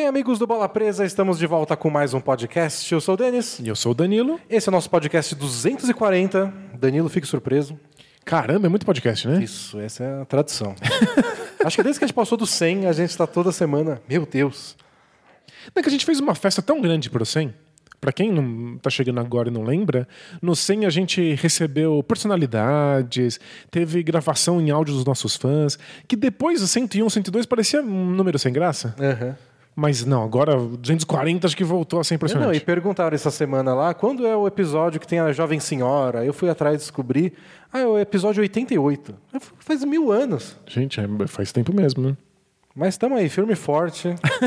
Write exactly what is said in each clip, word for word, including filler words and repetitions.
Bem, amigos do Bola Presa, estamos de volta com mais um podcast. Eu sou o Denis. E eu sou o Danilo. Esse é o nosso podcast duzentos e quarenta. Danilo, fique surpreso. Caramba, é muito podcast, né? Isso, essa é a tradição. Acho que desde que a gente passou do cem, a gente está toda semana... Meu Deus! Não é que a gente fez uma festa tão grande pro cem. Pra quem não tá chegando agora e não lembra, no cem a gente recebeu personalidades, teve gravação em áudio dos nossos fãs, que depois o cento e um, cento e dois parecia um número sem graça. Uhum. Mas não, agora duzentos e quarenta acho que voltou a ser impressionante. Não, e perguntaram essa semana lá, quando é o episódio que tem a jovem senhora? Eu fui atrás e descobri, ah, é o episódio oitenta e oito. Faz mil anos. Gente, é, faz tempo mesmo, né? Mas estamos aí, firme e forte.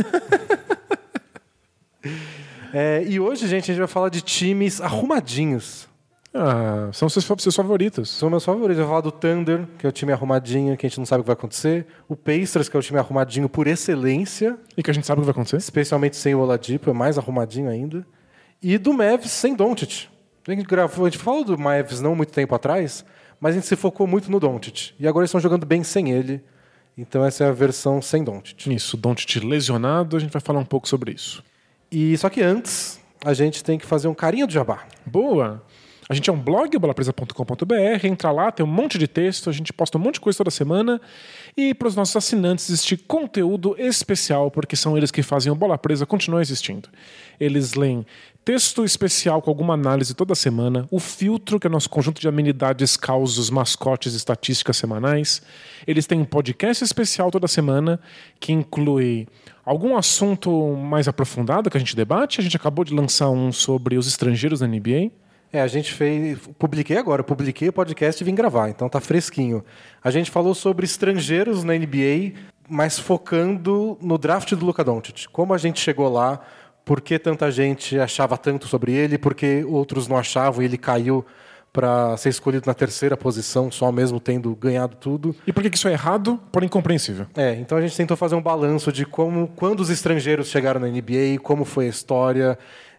é, e hoje, gente, a gente vai falar de times arrumadinhos. Ah, são seus, seus favoritos. São meus favoritos. Eu vou falar do Thunder, que é o time arrumadinho, que a gente não sabe o que vai acontecer. O Pacers, que é o time arrumadinho por excelência. E que a gente sabe o que vai acontecer. Especialmente sem o Oladipo, é mais arrumadinho ainda. E do Mavs sem Doncic. A gente, gravou, a gente falou do Mavs não muito tempo atrás, mas a gente se focou muito no Doncic. E agora eles estão jogando bem sem ele. Então essa é a versão sem Doncic. Isso, Doncic lesionado, a gente vai falar um pouco sobre isso. E só que antes, a gente tem que fazer um carinho do jabá. Boa! A gente é um blog, bola presa ponto com ponto b r, entra lá, tem um monte de texto, a gente posta um monte de coisa toda semana. E para os nossos assinantes existe conteúdo especial, porque são eles que fazem o Bola Presa continuar existindo. Eles leem texto especial com alguma análise toda semana, o filtro, que é o nosso conjunto de amenidades, causos, mascotes e estatísticas semanais. Eles têm um podcast especial toda semana, que inclui algum assunto mais aprofundado que a gente debate. A gente acabou de lançar um sobre os estrangeiros na N B A. É, a gente fez... Publiquei agora, publiquei o podcast e vim gravar, então tá fresquinho. A gente falou sobre estrangeiros na N B A, mas focando no draft do Luka Doncic. Como a gente chegou lá, por que tanta gente achava tanto sobre ele, por que outros não achavam e ele caiu para ser escolhido na terceira posição, só mesmo tendo ganhado tudo. E por que isso é errado, porém compreensível? É, então a gente tentou fazer um balanço de como, quando os estrangeiros chegaram na N B A, como foi a história...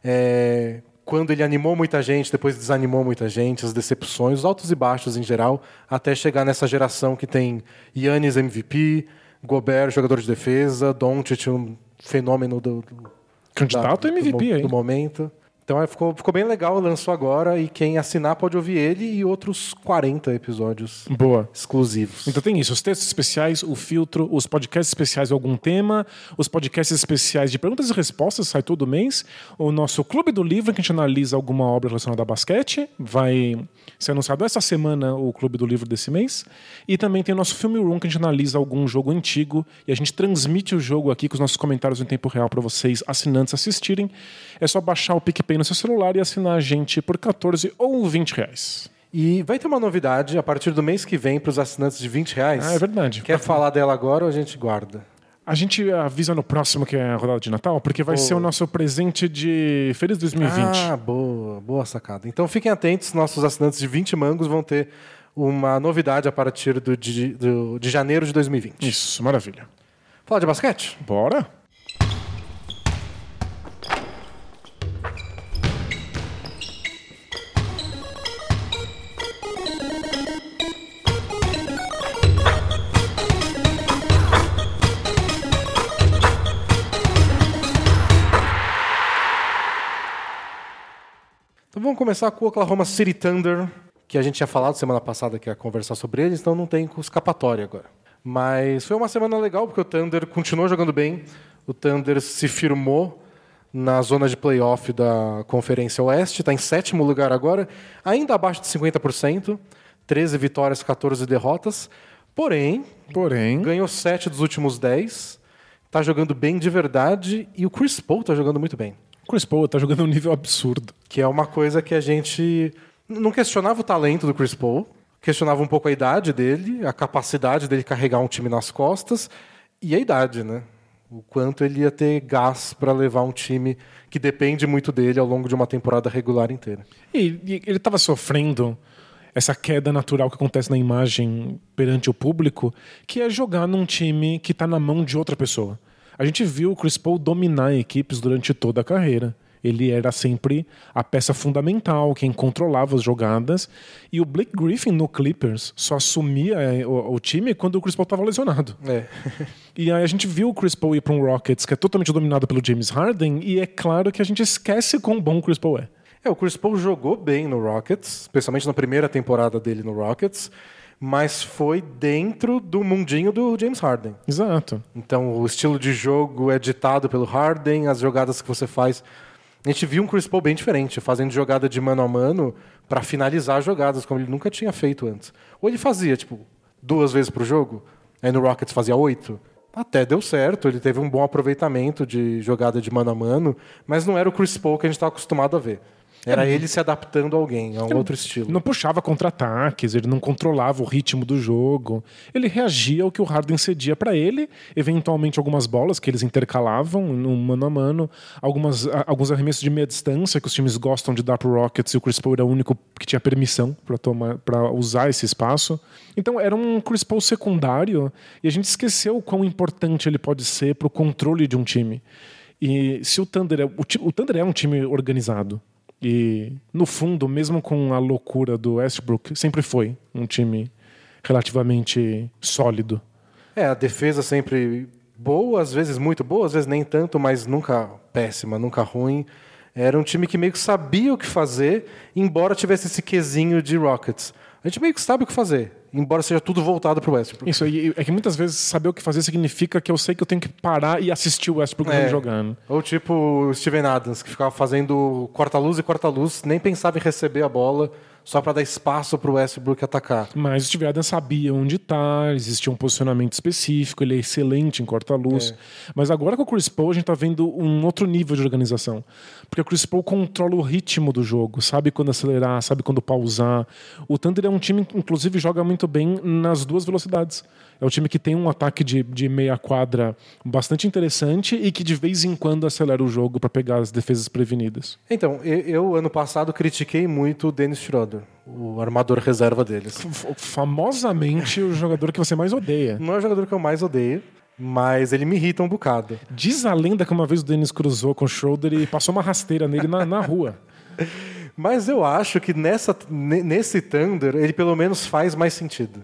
É... Quando ele animou muita gente, depois desanimou muita gente, as decepções, os altos e baixos em geral, até chegar nessa geração que tem Giannis M V P, Gobert, jogador de defesa, Doncic, um fenômeno do, do, candidato da, M V P, do, hein? do momento. Então é, ficou, ficou bem legal, lançou agora, e quem assinar pode ouvir ele e outros quarenta episódios Boa. exclusivos. Então tem isso, os textos especiais, o filtro, os podcasts especiais de algum tema, os podcasts especiais de perguntas e respostas, sai todo mês, o nosso Clube do Livro, que a gente analisa alguma obra relacionada a basquete, vai ser anunciado essa semana o Clube do Livro desse mês, e também tem o nosso Film Room, que a gente analisa algum jogo antigo, e a gente transmite o jogo aqui com os nossos comentários em tempo real para vocês, assinantes, assistirem. É só baixar o PicPay no seu celular e assinar a gente por quatorze ou vinte reais. E vai ter uma novidade a partir do mês que vem para os assinantes de vinte reais. Ah, é verdade. Quer falar dela agora ou a gente guarda? A gente avisa no próximo, que é a rodada de Natal, porque vai boa. ser o nosso presente de Feliz dois mil e vinte. Ah, boa, boa sacada. Então fiquem atentos, nossos assinantes de vinte mangos vão ter uma novidade a partir do, de, do, de janeiro de dois mil e vinte. Isso, maravilha. Falar de basquete? Bora? Então vamos começar com o Oklahoma City Thunder, que a gente tinha falado semana passada que ia conversar sobre eles, então não tem escapatória agora. Mas foi uma semana legal, porque o Thunder continuou jogando bem, o Thunder se firmou na zona de playoff da Conferência Oeste, está em sétimo lugar agora, ainda abaixo de cinquenta por cento, treze vitórias, quatorze derrotas, porém, porém... ganhou sete dos últimos dez, está jogando bem de verdade, e o Chris Paul está jogando muito bem. O Chris Paul tá jogando um nível absurdo. Que é uma coisa que a gente não questionava o talento do Chris Paul, questionava um pouco a idade dele, a capacidade dele carregar um time nas costas e a idade, né? O quanto ele ia ter gás para levar um time que depende muito dele ao longo de uma temporada regular inteira. E, e ele estava sofrendo essa queda natural que acontece na imagem perante o público, que é jogar num time que está na mão de outra pessoa. A gente viu o Chris Paul dominar equipes durante toda a carreira. Ele era sempre a peça fundamental, quem controlava as jogadas. E o Blake Griffin no Clippers só assumia o, o time quando o Chris Paul estava lesionado. É. E aí a gente viu o Chris Paul ir para um Rockets que é totalmente dominado pelo James Harden, e é claro que a gente esquece quão bom o Chris Paul é. É, o Chris Paul jogou bem no Rockets, especialmente na primeira temporada dele no Rockets, mas foi dentro do mundinho do James Harden. Exato. Então, o estilo de jogo é ditado pelo Harden, as jogadas que você faz... A gente viu um Chris Paul bem diferente, fazendo jogada de mano a mano para finalizar jogadas, como ele nunca tinha feito antes. Ou ele fazia, tipo, duas vezes pro jogo, aí no Rockets fazia oito. Até deu certo, ele teve um bom aproveitamento de jogada de mano a mano, mas não era o Chris Paul que a gente está acostumado a ver. Era é, ele se adaptando a alguém, a um outro estilo. Não puxava contra-ataques, ele não controlava o ritmo do jogo. Ele reagia ao que o Harden cedia para ele, eventualmente algumas bolas que eles intercalavam no mano a mano, algumas, alguns arremessos de meia distância que os times gostam de dar pro Rockets, e o Chris Paul era o único que tinha permissão para tomar, para usar esse espaço. Então era um Chris Paul secundário, e a gente esqueceu o quão importante ele pode ser pro controle de um time. E se o Thunder é, o, o Thunder é um time organizado. E, no fundo, mesmo com a loucura do Westbrook, sempre foi um time relativamente sólido. É, a defesa sempre boa, às vezes muito boa, às vezes nem tanto, mas nunca péssima, nunca ruim. Era um time que meio que sabia o que fazer, embora tivesse esse quesinho de Rockets. A gente meio que sabe o que fazer, embora seja tudo voltado pro Westbrook. Isso, é que muitas vezes saber o que fazer significa que eu sei que eu tenho que parar e assistir o Westbrook é. jogando. Ou tipo o Steven Adams, que ficava fazendo corta-luz e corta-luz, nem pensava em receber a bola, só para dar espaço pro Westbrook atacar. Mas o Steven Adams sabia onde tá, existia um posicionamento específico, ele é excelente em corta-luz. É. Mas agora com o Chris Paul a gente tá vendo um outro nível de organização. Porque o Chris Paul controla o ritmo do jogo, sabe quando acelerar, sabe quando pausar. O Thunder é um time que inclusive joga muito bem nas duas velocidades. É um time que tem um ataque de, de meia quadra bastante interessante e que de vez em quando acelera o jogo para pegar as defesas prevenidas. Então, eu, eu ano passado critiquei muito o Dennis Schroeder, o armador reserva deles. F- famosamente o jogador que você mais odeia. Não é o jogador que eu mais odeio, mas ele me irrita um bocado. Diz a lenda que uma vez o Dennis cruzou com o Schroeder e passou uma rasteira nele na, na rua. Mas eu acho que nessa, nesse Thunder ele pelo menos faz mais sentido.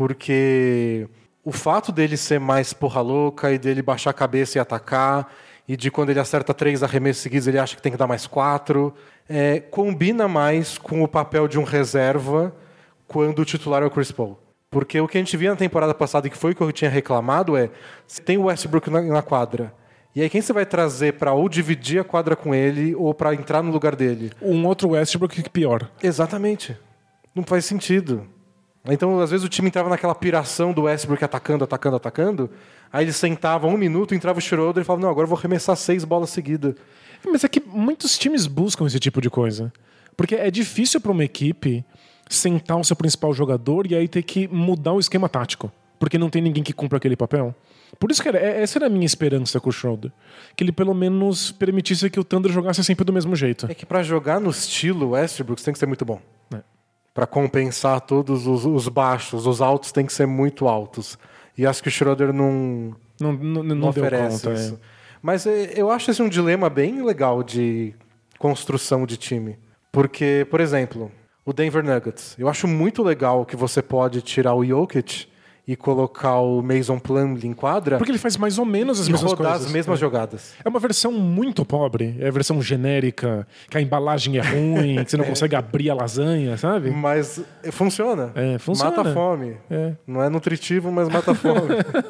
Porque o fato dele ser mais porra louca e dele baixar a cabeça e atacar, e de quando ele acerta três arremessos seguidos ele acha que tem que dar mais quatro, é, combina mais com o papel de um reserva quando o titular é o Chris Paul. Porque o que a gente via na temporada passada, e que foi o que eu tinha reclamado, é você tem o Westbrook na, na quadra. E aí quem você vai trazer para ou dividir a quadra com ele ou para entrar no lugar dele? Um outro Westbrook que pior. Exatamente. Não faz sentido. Então, às vezes, o time entrava naquela piração do Westbrook atacando, atacando, atacando. Aí eles sentavam um minuto, entrava o Schroeder e falavam, não, agora eu vou arremessar seis bolas seguidas. Mas é que muitos times buscam esse tipo de coisa. Porque é difícil para uma equipe sentar o seu principal jogador e aí ter que mudar o esquema tático. Porque não tem ninguém que cumpra aquele papel. Por isso que era, essa era a minha esperança com o Schroeder. Que ele pelo menos permitisse que o Thunder jogasse sempre do mesmo jeito. É que para jogar no estilo Westbrook você tem que ser muito bom. É. Para compensar todos os, os baixos, os altos tem que ser muito altos. E acho que o Schroeder não, não, não, não, não oferece conta, isso. É. Mas eu acho esse um dilema bem legal de construção de time. Porque, por exemplo, o Denver Nuggets. Eu acho muito legal que você pode tirar o Jokic e colocar o Mason Plumlee em quadra. Porque ele faz mais ou menos as e mesmas rodar coisas. as mesmas é. jogadas. É uma versão muito pobre. É a versão genérica, que a embalagem é ruim, que você não é. consegue abrir a lasanha, sabe? Mas funciona. É, funciona. Mata a fome. É. Não é nutritivo, mas mata a fome.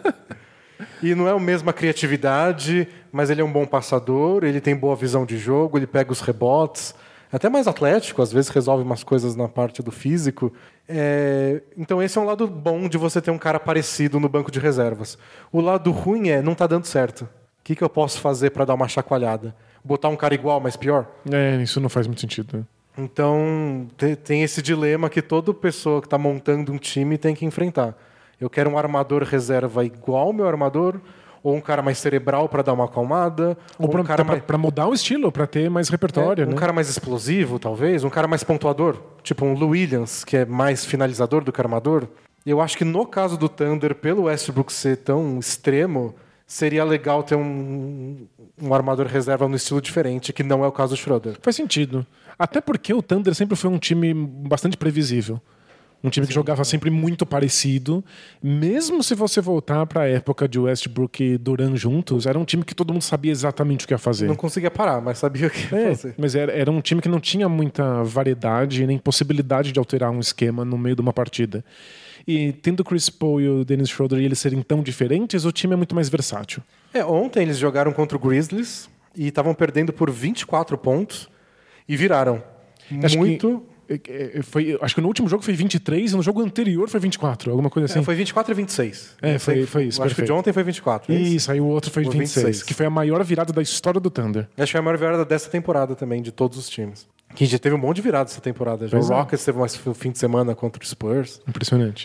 E não é a mesma criatividade, mas ele é um bom passador, ele tem boa visão de jogo, ele pega os rebotes. Até mais atlético, às vezes resolve umas coisas na parte do físico. É... Então esse é um lado bom de você ter um cara parecido no banco de reservas. O lado ruim é, não tá dando certo. O que, que eu posso fazer para dar uma chacoalhada? Botar um cara igual, mas pior? É, isso não faz muito sentido. Né? Então tem esse dilema que toda pessoa que está montando um time tem que enfrentar. Eu quero um armador reserva igual ao meu armador, ou um cara mais cerebral para dar uma acalmada, ou, ou para um cara mais... mudar o estilo, para ter mais repertório. É, um né? cara mais explosivo, talvez, um cara mais pontuador, tipo um Lou Williams, que é mais finalizador do que armador. Eu acho que no caso do Thunder, pelo Westbrook ser tão extremo, seria legal ter um, um armador reserva no estilo diferente, que não é o caso do Schroeder. Faz sentido. Até porque o Thunder sempre foi um time bastante previsível. Um time que Sim, jogava é. sempre muito parecido. Mesmo se você voltar para a época de Westbrook e Durant juntos, era um time que todo mundo sabia exatamente o que ia fazer. Não conseguia parar, mas sabia o que ia é, fazer. Mas era, era um time que não tinha muita variedade nem possibilidade de alterar um esquema no meio de uma partida. E tendo o Chris Paul e o Dennis Schroeder e eles serem tão diferentes, o time é muito mais versátil. É, ontem eles jogaram contra o Grizzlies e estavam perdendo por vinte e quatro pontos e viraram. Acho muito... Que... Foi, acho que no último jogo foi vinte e três e no jogo anterior foi vinte e quatro, alguma coisa assim. É, foi vinte e quatro e vinte e seis. É, foi, foi isso. Acho perfeito. que o de ontem foi vinte e quatro. É isso, isso, aí o outro foi o vinte e seis, vinte e seis, que foi a maior virada da história do Thunder. Acho que foi a maior virada dessa temporada também, de todos os times. Que já teve um monte de virada essa temporada. Já. O Rockets teve um fim de semana contra o Spurs. Impressionante.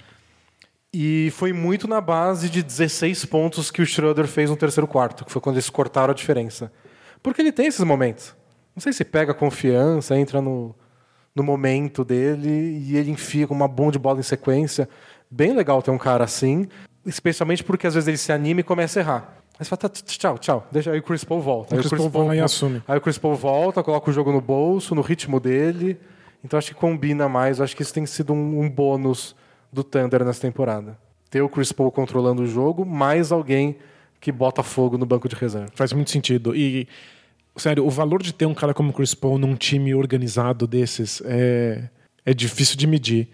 E foi muito na base de dezesseis pontos que o Schroeder fez no terceiro quarto, que foi quando eles cortaram a diferença. Porque ele tem esses momentos. Não sei se pega confiança, entra no... no momento dele, e ele enfia com uma bomba de bola em sequência. Bem legal ter um cara assim, especialmente porque às vezes ele se anima e começa a errar. Aí você fala, tchau, tchau, deixa aí o Chris Paul volta. Aí o Chris Paul Paul e assume. Aí o Chris Paul volta, coloca o jogo no bolso, no ritmo dele. Então acho que combina mais, acho que isso tem sido um, um bônus do Thunder nessa temporada. Ter o Chris Paul controlando o jogo, mais alguém que bota fogo no banco de reserva. Faz muito sentido. E sério, o valor de ter um cara como o Chris Paul num time organizado desses é, é difícil de medir.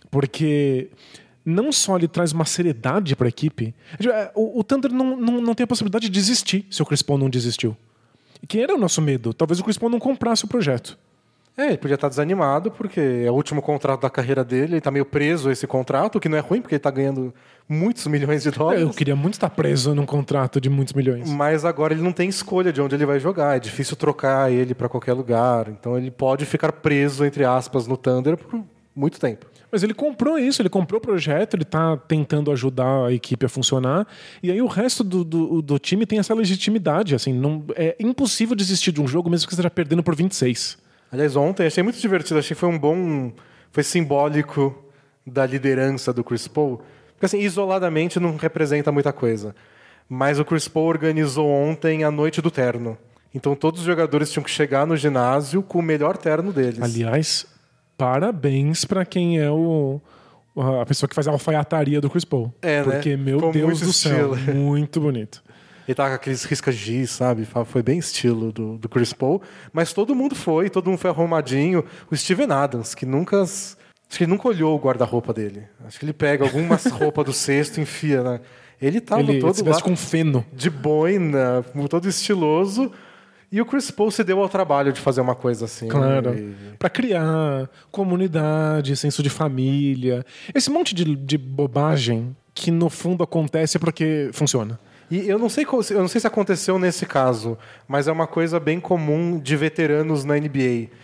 Porque não só ele traz uma seriedade para a equipe. O, o Thunder não, não, não tem a possibilidade de desistir se o Chris Paul não desistiu. E quem era o nosso medo? Talvez o Chris Paul não comprasse o projeto. É, ele podia estar desanimado, porque é o último contrato da carreira dele, ele está meio preso a esse contrato, o que não é ruim, porque ele está ganhando muitos milhões de dólares. Eu queria muito estar preso num contrato de muitos milhões. Mas agora ele não tem escolha de onde ele vai jogar, é difícil trocar ele para qualquer lugar, então ele pode ficar preso, entre aspas, no Thunder por muito tempo. Mas ele comprou isso, ele comprou o projeto, ele está tentando ajudar a equipe a funcionar, e aí o resto do, do, do time tem essa legitimidade. Assim, não, é impossível desistir de um jogo mesmo que você esteja perdendo por vinte e seis. Aliás, ontem achei muito divertido, achei que foi um bom... Foi simbólico da liderança do Chris Paul. Porque, assim, isoladamente não representa muita coisa. Mas o Chris Paul organizou ontem a noite do terno. Então todos os jogadores tinham que chegar no ginásio com o melhor terno deles. Aliás, parabéns para quem é o... a pessoa que faz a alfaiataria do Chris Paul. É, Porque, né? meu Com Deus do estilo. céu, muito bonito. Ele tava com aqueles risca-giz, sabe? Foi bem estilo do, do Chris Paul. Mas todo mundo foi, todo mundo foi arrumadinho. O Steven Adams, que nunca... Acho que ele nunca olhou o guarda-roupa dele. Acho que ele pega algumas roupas do cesto e enfia, né? Ele tava ele todo se lá... veste com feno. De boina, todo estiloso. E o Chris Paul se deu ao trabalho de fazer uma coisa assim. Claro. E... Pra criar comunidade, senso de família. Esse monte de, de bobagem que, no fundo, acontece porque funciona. E eu não sei, eu não sei se aconteceu nesse caso, mas é uma coisa bem comum de veteranos na N B A.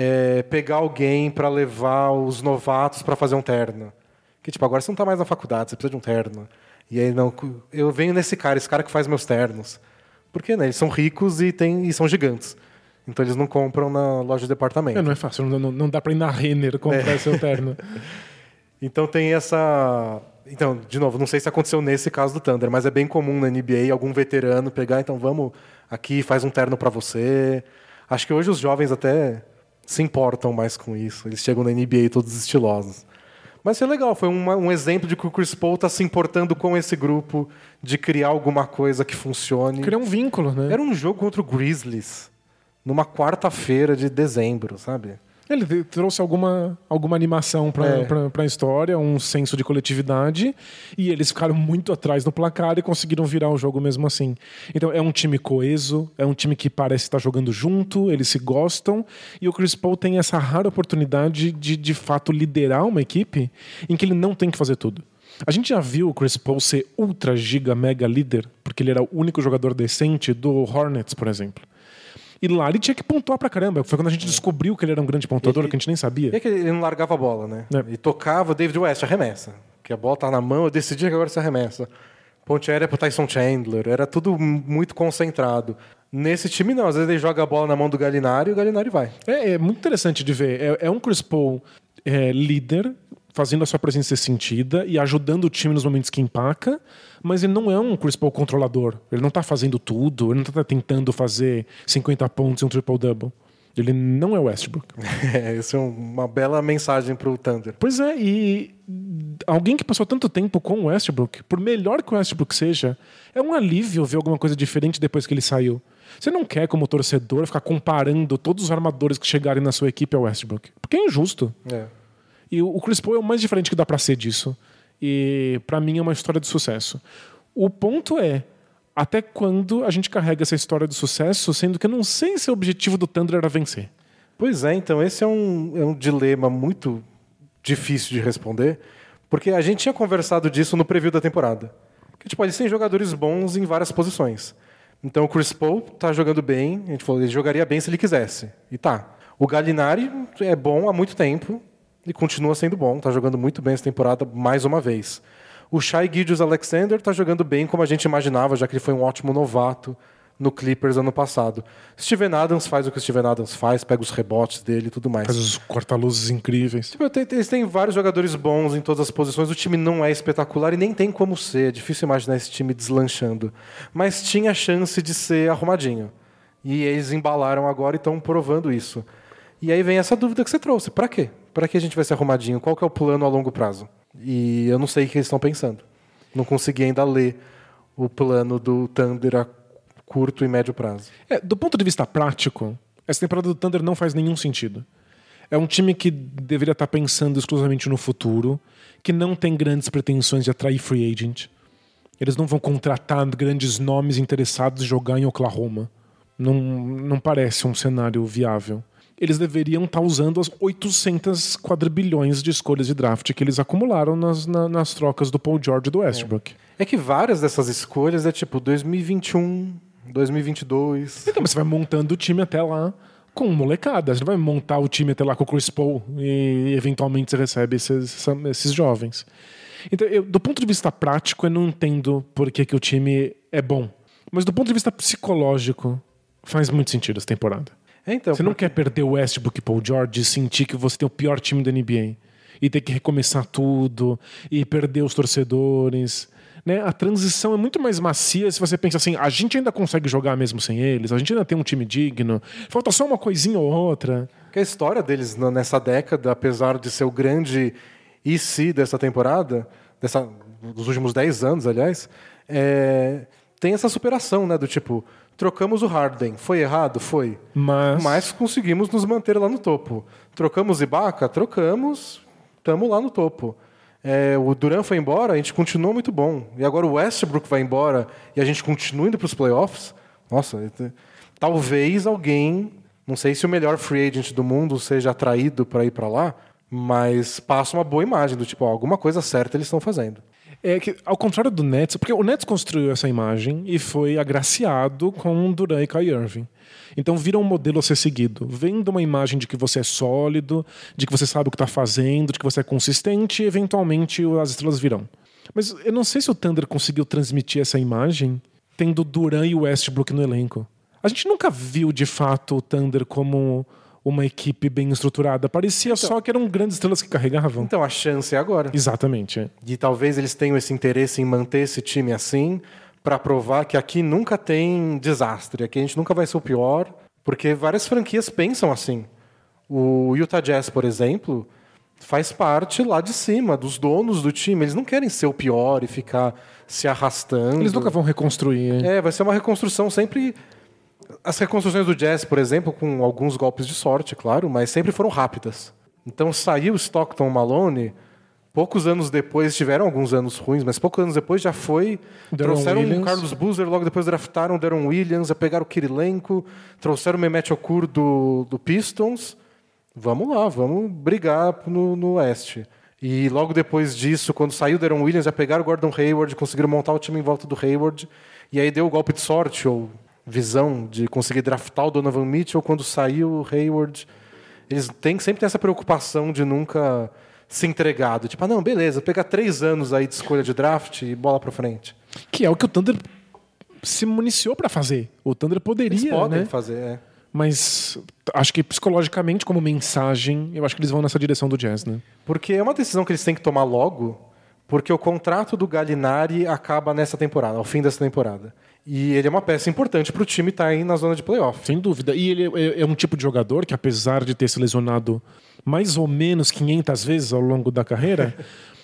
É pegar alguém para levar os novatos para fazer um terno. Que tipo, agora você não tá mais na faculdade, você precisa de um terno. E aí não, eu venho nesse cara, esse cara que faz meus ternos. Porque né, eles são ricos e, tem, e são gigantes. Então eles não compram na loja de departamento. É, não é fácil, não, não, não dá para ir na Renner comprar é. seu terno. Então tem essa... Então, de novo, não sei se aconteceu nesse caso do Thunder, mas é bem comum na N B A algum veterano pegar, então vamos aqui, faz um terno para você. Acho que hoje os jovens até se importam mais com isso. Eles chegam na N B A todos estilosos. Mas foi legal, foi uma, um exemplo de que o Chris Paul está se importando com esse grupo, de criar alguma coisa que funcione. Criar um vínculo, né? Era um jogo contra o Grizzlies, numa quarta-feira de dezembro, sabe? Ele trouxe alguma, alguma animação para é. a história, um senso de coletividade, e eles ficaram muito atrás no placar e conseguiram virar o jogo mesmo assim. Então é um time coeso, é um time que parece estar jogando junto, eles se gostam, e o Chris Paul tem essa rara oportunidade de, de fato, liderar uma equipe em que ele não tem que fazer tudo. A gente já viu o Chris Paul ser ultra, giga, mega líder, porque ele era o único jogador decente do Hornets, por exemplo. E lá ele tinha que pontuar pra caramba. Foi quando a gente descobriu que ele era um grande pontuador, ele, que a gente nem sabia. E é que ele não largava a bola, né? É. E tocava o David West, arremessa. Que a bola tá na mão, eu decidi que agora você arremessa. Ponte aérea pro Tyson Chandler. Era tudo muito concentrado. Nesse time, não. Às vezes ele joga a bola na mão do Gallinari e o Gallinari vai. É, é muito interessante de ver. É, é um Chris Paul é, líder, fazendo a sua presença ser sentida e ajudando o time nos momentos que empaca, mas ele não é um Chris Paul controlador. Ele não tá fazendo tudo, ele não tá tentando fazer cinquenta pontos e um triple-double. Ele não é o Westbrook. É, isso é uma bela mensagem pro Thunder. Pois é, e alguém que passou tanto tempo com o Westbrook, por melhor que o Westbrook seja, é um alívio ver alguma coisa diferente depois que ele saiu. Você não quer, como torcedor, ficar comparando todos os armadores que chegarem na sua equipe ao Westbrook. Porque é injusto. É. E o Chris Paul é o mais diferente que dá pra ser disso. E pra mim é uma história de sucesso. O ponto é, até quando a gente carrega essa história de sucesso, sendo que eu não sei se o objetivo do Thunder era vencer. Pois é, então esse é um, é um dilema muito difícil de responder, porque a gente tinha conversado disso no preview da temporada. Que, tipo, eles têm jogadores bons em várias posições. Então o Chris Paul tá jogando bem, a gente falou, ele jogaria bem se ele quisesse. E tá. O Gallinari é bom há muito tempo e continua sendo bom, tá jogando muito bem essa temporada mais uma vez. O Shai Gilgeous-Alexander tá jogando bem como a gente imaginava, já que ele foi um ótimo novato no Clippers ano passado. Steven Adams faz o que o Steven Adams faz, pega os rebotes dele e tudo mais. Faz os corta-luzes incríveis. Tipo, eles têm vários jogadores bons em todas as posições, o time não é espetacular e nem tem como ser, é difícil imaginar esse time deslanchando. Mas tinha chance de ser arrumadinho. E eles embalaram agora e estão provando isso. E aí vem essa dúvida que você trouxe, pra quê? Pra que a gente vai ser arrumadinho? Qual que é o plano a longo prazo? E eu não sei o que eles estão pensando. Não consegui ainda ler o plano do Thunder a curto e médio prazo. É, do ponto de vista prático, essa temporada do Thunder não faz nenhum sentido. É um time que deveria estar pensando exclusivamente no futuro, que não tem grandes pretensões de atrair free agent. Eles não vão contratar grandes nomes interessados em jogar em Oklahoma. Não, não parece um cenário viável. Eles deveriam estar usando as oitocentos quadrilhões de escolhas de draft que eles acumularam nas, na, nas trocas do Paul George e do Westbrook. É. é que várias dessas escolhas é tipo dois mil e vinte e um, dois mil e vinte e dois. Então, mas você vai montando o time até lá com molecada. Você não vai montar o time até lá com o Chris Paul e eventualmente você recebe esses, esses jovens. Então, eu, do ponto de vista prático, eu não entendo por que, que o time é bom. Mas do ponto de vista psicológico, faz muito sentido essa temporada. É, então, você não porque... quer perder o Westbrook e Paul George e sentir que você tem o pior time da N B A e ter que recomeçar tudo e perder os torcedores, né? A transição é muito mais macia se você pensa assim, a gente ainda consegue jogar mesmo sem eles, a gente ainda tem um time digno, falta só uma coisinha ou outra. Porque a história deles nessa década, apesar de ser o grande e se dessa temporada, dessa, dos últimos dez anos, aliás, é, tem essa superação, né? Do tipo, trocamos o Harden. Foi errado? Foi. Mas... Mas conseguimos nos manter lá no topo. Trocamos Ibaka? Trocamos. Estamos lá no topo. É, o Durant foi embora, a gente continuou muito bom. E agora o Westbrook vai embora e a gente continua indo para os playoffs. Nossa, talvez alguém, não sei se o melhor free agent do mundo seja atraído para ir para lá, mas passa uma boa imagem do tipo, ó, alguma coisa certa eles estão fazendo. É que, ao contrário do Nets, porque o Nets construiu essa imagem e foi agraciado com Durant e Kyrie Irving. Então vira um modelo a ser seguido. Vendo uma imagem de que você é sólido, de que você sabe o que está fazendo, de que você é consistente e eventualmente as estrelas virão. Mas eu não sei se o Thunder conseguiu transmitir essa imagem tendo Durant e Westbrook no elenco. A gente nunca viu de fato o Thunder como uma equipe bem estruturada. Parecia então, só que eram grandes estrelas que carregavam. Então a chance é agora. Exatamente. É. E talvez eles tenham esse interesse em manter esse time assim, para provar que aqui nunca tem desastre, aqui a gente nunca vai ser o pior, porque várias franquias pensam assim. O Utah Jazz, por exemplo, faz parte lá de cima, dos donos do time. Eles não querem ser o pior e ficar se arrastando. Eles nunca vão reconstruir. É, vai ser uma reconstrução sempre... As reconstruções do Jazz, por exemplo, com alguns golpes de sorte, claro, mas sempre foram rápidas. Então saiu Stockton, Malone, poucos anos depois, tiveram alguns anos ruins, mas poucos anos depois já foi, Deron trouxeram Williams. o Carlos Boozer, logo depois draftaram o Deron Williams, já pegaram o Kirilenko, trouxeram o Mehmet Okur do, do Pistons. Vamos lá, vamos brigar no, no Oeste. E logo depois disso, quando saiu o Deron Williams, já pegaram o Gordon Hayward, conseguiram montar o time em volta do Hayward, e aí deu o golpe de sorte, ou visão de conseguir draftar o Donovan Mitchell quando saiu o Hayward. Eles têm, sempre têm essa preocupação de nunca se entregar. Tipo, ah, não, beleza, pegar três anos aí de escolha de draft e bola pra frente. Que é o que o Thunder se municiou pra fazer. O Thunder poderia, Eles podem né? fazer, é. Mas acho que psicologicamente, como mensagem, eu acho que eles vão nessa direção do Jazz, né? Porque é uma decisão que eles têm que tomar logo, porque o contrato do Gallinari acaba nessa temporada, ao fim dessa temporada. E ele é uma peça importante para o time estar aí na zona de playoff. Sem dúvida. E ele é, é um tipo de jogador que, apesar de ter se lesionado mais ou menos quinhentas vezes ao longo da carreira,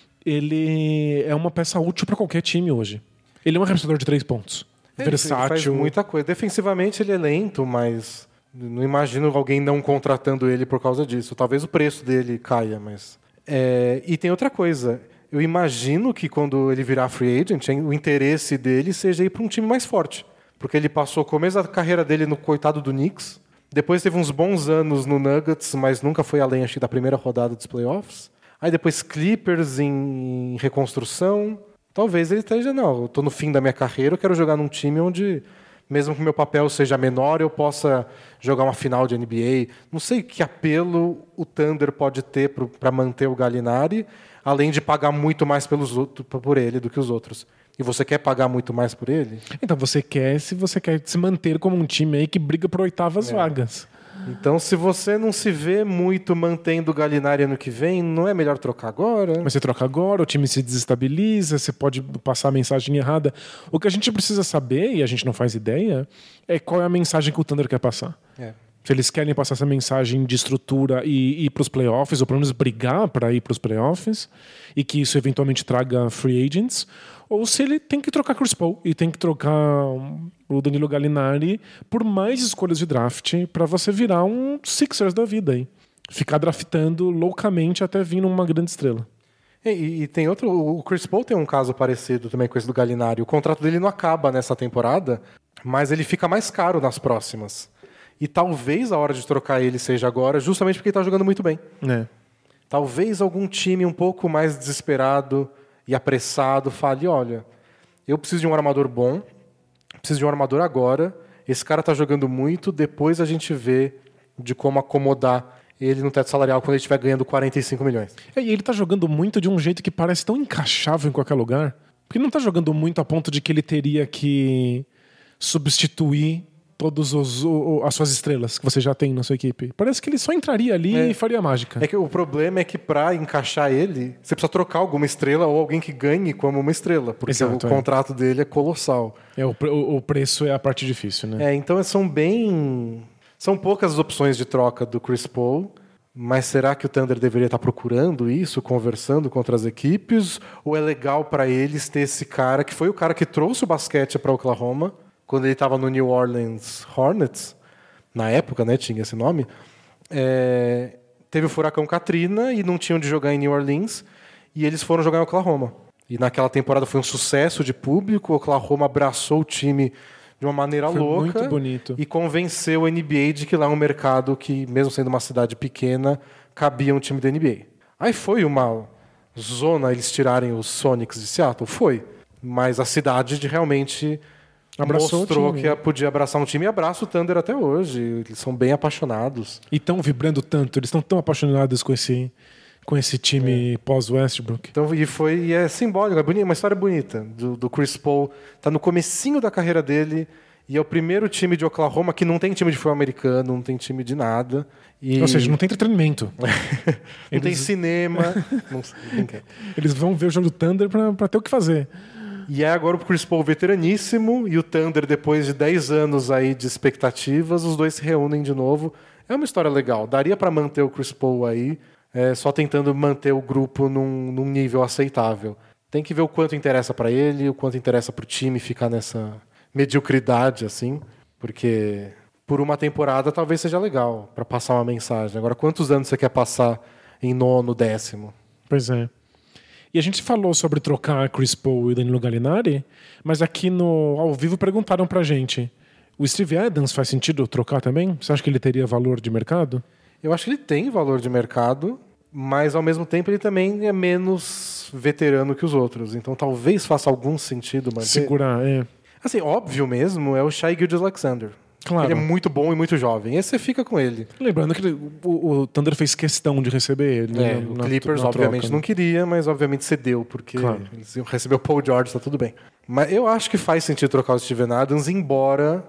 ele é uma peça útil para qualquer time hoje. Ele é um arremessador de três pontos. Ele versátil. faz muita coisa. Defensivamente ele é lento, mas não imagino alguém não contratando ele por causa disso. Talvez o preço dele caia, mas... É... E tem outra coisa. Eu imagino que quando ele virar free agent, o interesse dele seja ir para um time mais forte. Porque ele passou o começo da carreira dele no coitado do Knicks. Depois teve uns bons anos no Nuggets, mas nunca foi além, acho que, da primeira rodada dos playoffs. Aí depois Clippers em reconstrução. Talvez ele esteja, não, eu estou no fim da minha carreira, eu quero jogar num time onde, mesmo que o meu papel seja menor, eu possa jogar uma final de N B A. Não sei que apelo o Thunder pode ter para manter o Gallinari, além de pagar muito mais pelos outros, por ele do que os outros. E você quer pagar muito mais por ele? Então você quer, se você quer se manter como um time aí que briga por oitavas é. vagas. Então, se você não se vê muito mantendo o Gallinari ano que vem, não é melhor trocar agora? Mas você troca agora, o time se desestabiliza, você pode passar a mensagem errada. O que a gente precisa saber, e a gente não faz ideia, é qual é a mensagem que o Thunder quer passar. É. Se eles querem passar essa mensagem de estrutura e ir para os playoffs, ou pelo menos brigar para ir para os playoffs, e que isso eventualmente traga free agents, ou se ele tem que trocar Chris Paul e tem que trocar o Danilo Gallinari por mais escolhas de draft para você virar um Sixers da vida aí. Ficar draftando loucamente até vir numa grande estrela. E, e tem outro, o Chris Paul tem um caso parecido também com esse do Gallinari. O contrato dele não acaba nessa temporada, mas ele fica mais caro nas próximas. E talvez a hora de trocar ele seja agora, justamente porque ele está jogando muito bem. É. Talvez algum time um pouco mais desesperado e apressado fale, olha, eu preciso de um armador bom, preciso de um armador agora, esse cara está jogando muito, depois a gente vê de como acomodar ele no teto salarial quando ele estiver ganhando quarenta e cinco milhões. É, e ele está jogando muito de um jeito que parece tão encaixável em qualquer lugar, porque não está jogando muito a ponto de que ele teria que substituir todas as suas estrelas que você já tem na sua equipe. Parece que ele só entraria ali é. e faria mágica. É que o problema é que para encaixar ele, você precisa trocar alguma estrela ou alguém que ganhe como uma estrela, porque Exato, o é. contrato dele é colossal. É, o, o preço é a parte difícil, né? É, então são bem... São poucas as opções de troca do Chris Paul, mas será que o Thunder deveria estar procurando isso, conversando com outras equipes? Ou é legal para eles ter esse cara, que foi o cara que trouxe o basquete para Oklahoma, quando ele estava no New Orleans Hornets, na época, né, tinha esse nome, é, teve o furacão Katrina e não tinham de jogar em New Orleans, e eles foram jogar em Oklahoma. E naquela temporada foi um sucesso de público, o Oklahoma abraçou o time de uma maneira foi louca muito bonito. E convenceu o N B A de que lá é um mercado que, mesmo sendo uma cidade pequena, cabia um time da N B A. Aí foi uma zona eles tirarem os Sonics de Seattle? Foi. Mas a cidade de realmente... Abraçou mostrou que podia abraçar um time e abraça o Thunder até hoje. Eles são bem apaixonados. E estão vibrando tanto, eles estão tão apaixonados com esse, com esse time é. pós-Westbrook. Então, e, foi, e é simbólico, é bonito, uma história bonita do, do Chris Paul. Está no comecinho da carreira dele e é o primeiro time de Oklahoma que não tem time de futebol americano, não tem time de nada. E... Ou seja, não tem entretenimento. não eles... tem cinema. não, não tem. Eles vão ver o jogo do Thunder para ter o que fazer. E é agora o Chris Paul veteraníssimo e o Thunder, depois de dez anos aí de expectativas, os dois se reúnem de novo. É uma história legal. Daria para manter o Chris Paul aí, é, só tentando manter o grupo num, num nível aceitável. Tem que ver o quanto interessa para ele, o quanto interessa para o time ficar nessa mediocridade, assim, porque por uma temporada talvez seja legal para passar uma mensagem. Agora, quantos anos você quer passar em nono, décimo? Pois é. E a gente falou sobre trocar Chris Paul e Danilo Gallinari, mas aqui no ao vivo perguntaram pra gente, o Steve Adams faz sentido trocar também? Você acha que ele teria valor de mercado? Eu acho que ele tem valor de mercado, mas ao mesmo tempo ele também é menos veterano que os outros, então talvez faça algum sentido manter. Segurar, é. Assim, óbvio mesmo é o Shai Gilgeous-Alexander. Claro. Ele é muito bom e muito jovem. Esse você fica com ele. Lembrando que ele, o, o Thunder fez questão de receber ele. É, na, o Clippers, na obviamente, troca, não né? queria, mas obviamente cedeu, porque claro. Eles iam receber o Paul George, tá tudo bem. Mas eu acho que faz sentido trocar o Steven Adams, embora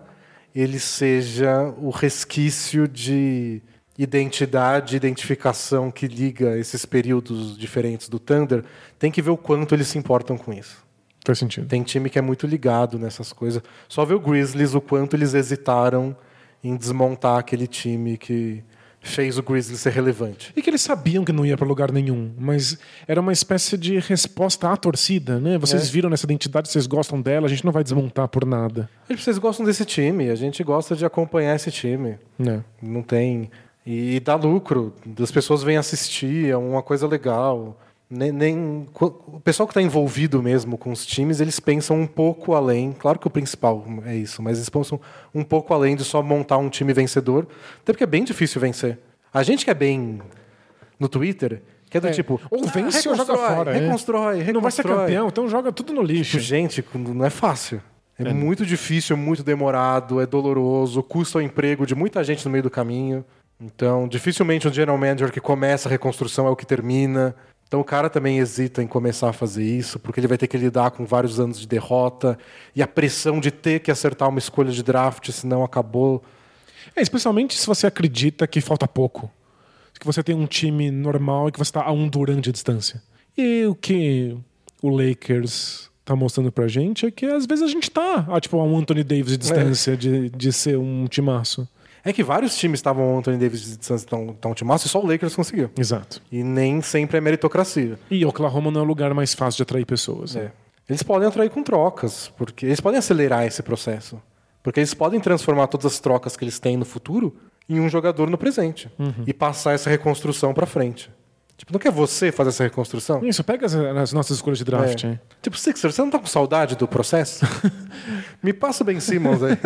ele seja o resquício de identidade, identificação que liga esses períodos diferentes do Thunder. Tem que ver o quanto eles se importam com isso. Faz sentido. Tem time que é muito ligado nessas coisas. Só ver o Grizzlies, o quanto eles hesitaram em desmontar aquele time que fez o Grizzlies ser relevante. E que eles sabiam que não ia para lugar nenhum, mas era uma espécie de resposta à torcida, né? Vocês é. viram nessa identidade, vocês gostam dela, a gente não vai desmontar por nada. Vocês gostam desse time, a gente gosta de acompanhar esse time. É. Não tem... E dá lucro, as pessoas vêm assistir, é uma coisa legal. Nem, nem... O pessoal que está envolvido mesmo com os times, eles pensam um pouco além. Claro que o principal é isso, mas eles pensam um pouco além de só montar um time vencedor. Até porque é bem difícil vencer. A gente que é bem no Twitter, que é do é. tipo... Ou vence ah, ou joga fora. Reconstrói, é. reconstrói. Não vai ser campeão, então joga tudo no lixo. Tipo, gente, não é fácil. É, é muito difícil, é muito demorado, é doloroso, custa o emprego de muita gente no meio do caminho. Então, dificilmente um general manager que começa a reconstrução é o que termina. Então o cara também hesita em começar a fazer isso, porque ele vai ter que lidar com vários anos de derrota e a pressão de ter que acertar uma escolha de draft, senão acabou. É, especialmente se você acredita que falta pouco. Que você tem um time normal e que você está a um Durant de distância. E o que o Lakers está mostrando pra gente é que às vezes a gente tá a, tipo, a um Anthony Davis de distância é. de, de ser um timaço. É que vários times estavam ao Anthony Davis de distância tão, tão timaço e só o Lakers conseguiu. Exato. E nem sempre é meritocracia. E Oklahoma não é o lugar mais fácil de atrair pessoas. É. Né? Eles podem atrair com trocas, porque eles podem acelerar esse processo. Porque eles podem transformar todas as trocas que eles têm no futuro em um jogador no presente. Uhum. E passar essa reconstrução pra frente. Tipo, não quer você fazer essa reconstrução? Isso, pega as, as nossas escolhas de draft. É. Hein? Tipo, Sixer, você não tá com saudade do processo? Me passa o Ben Simmons aí.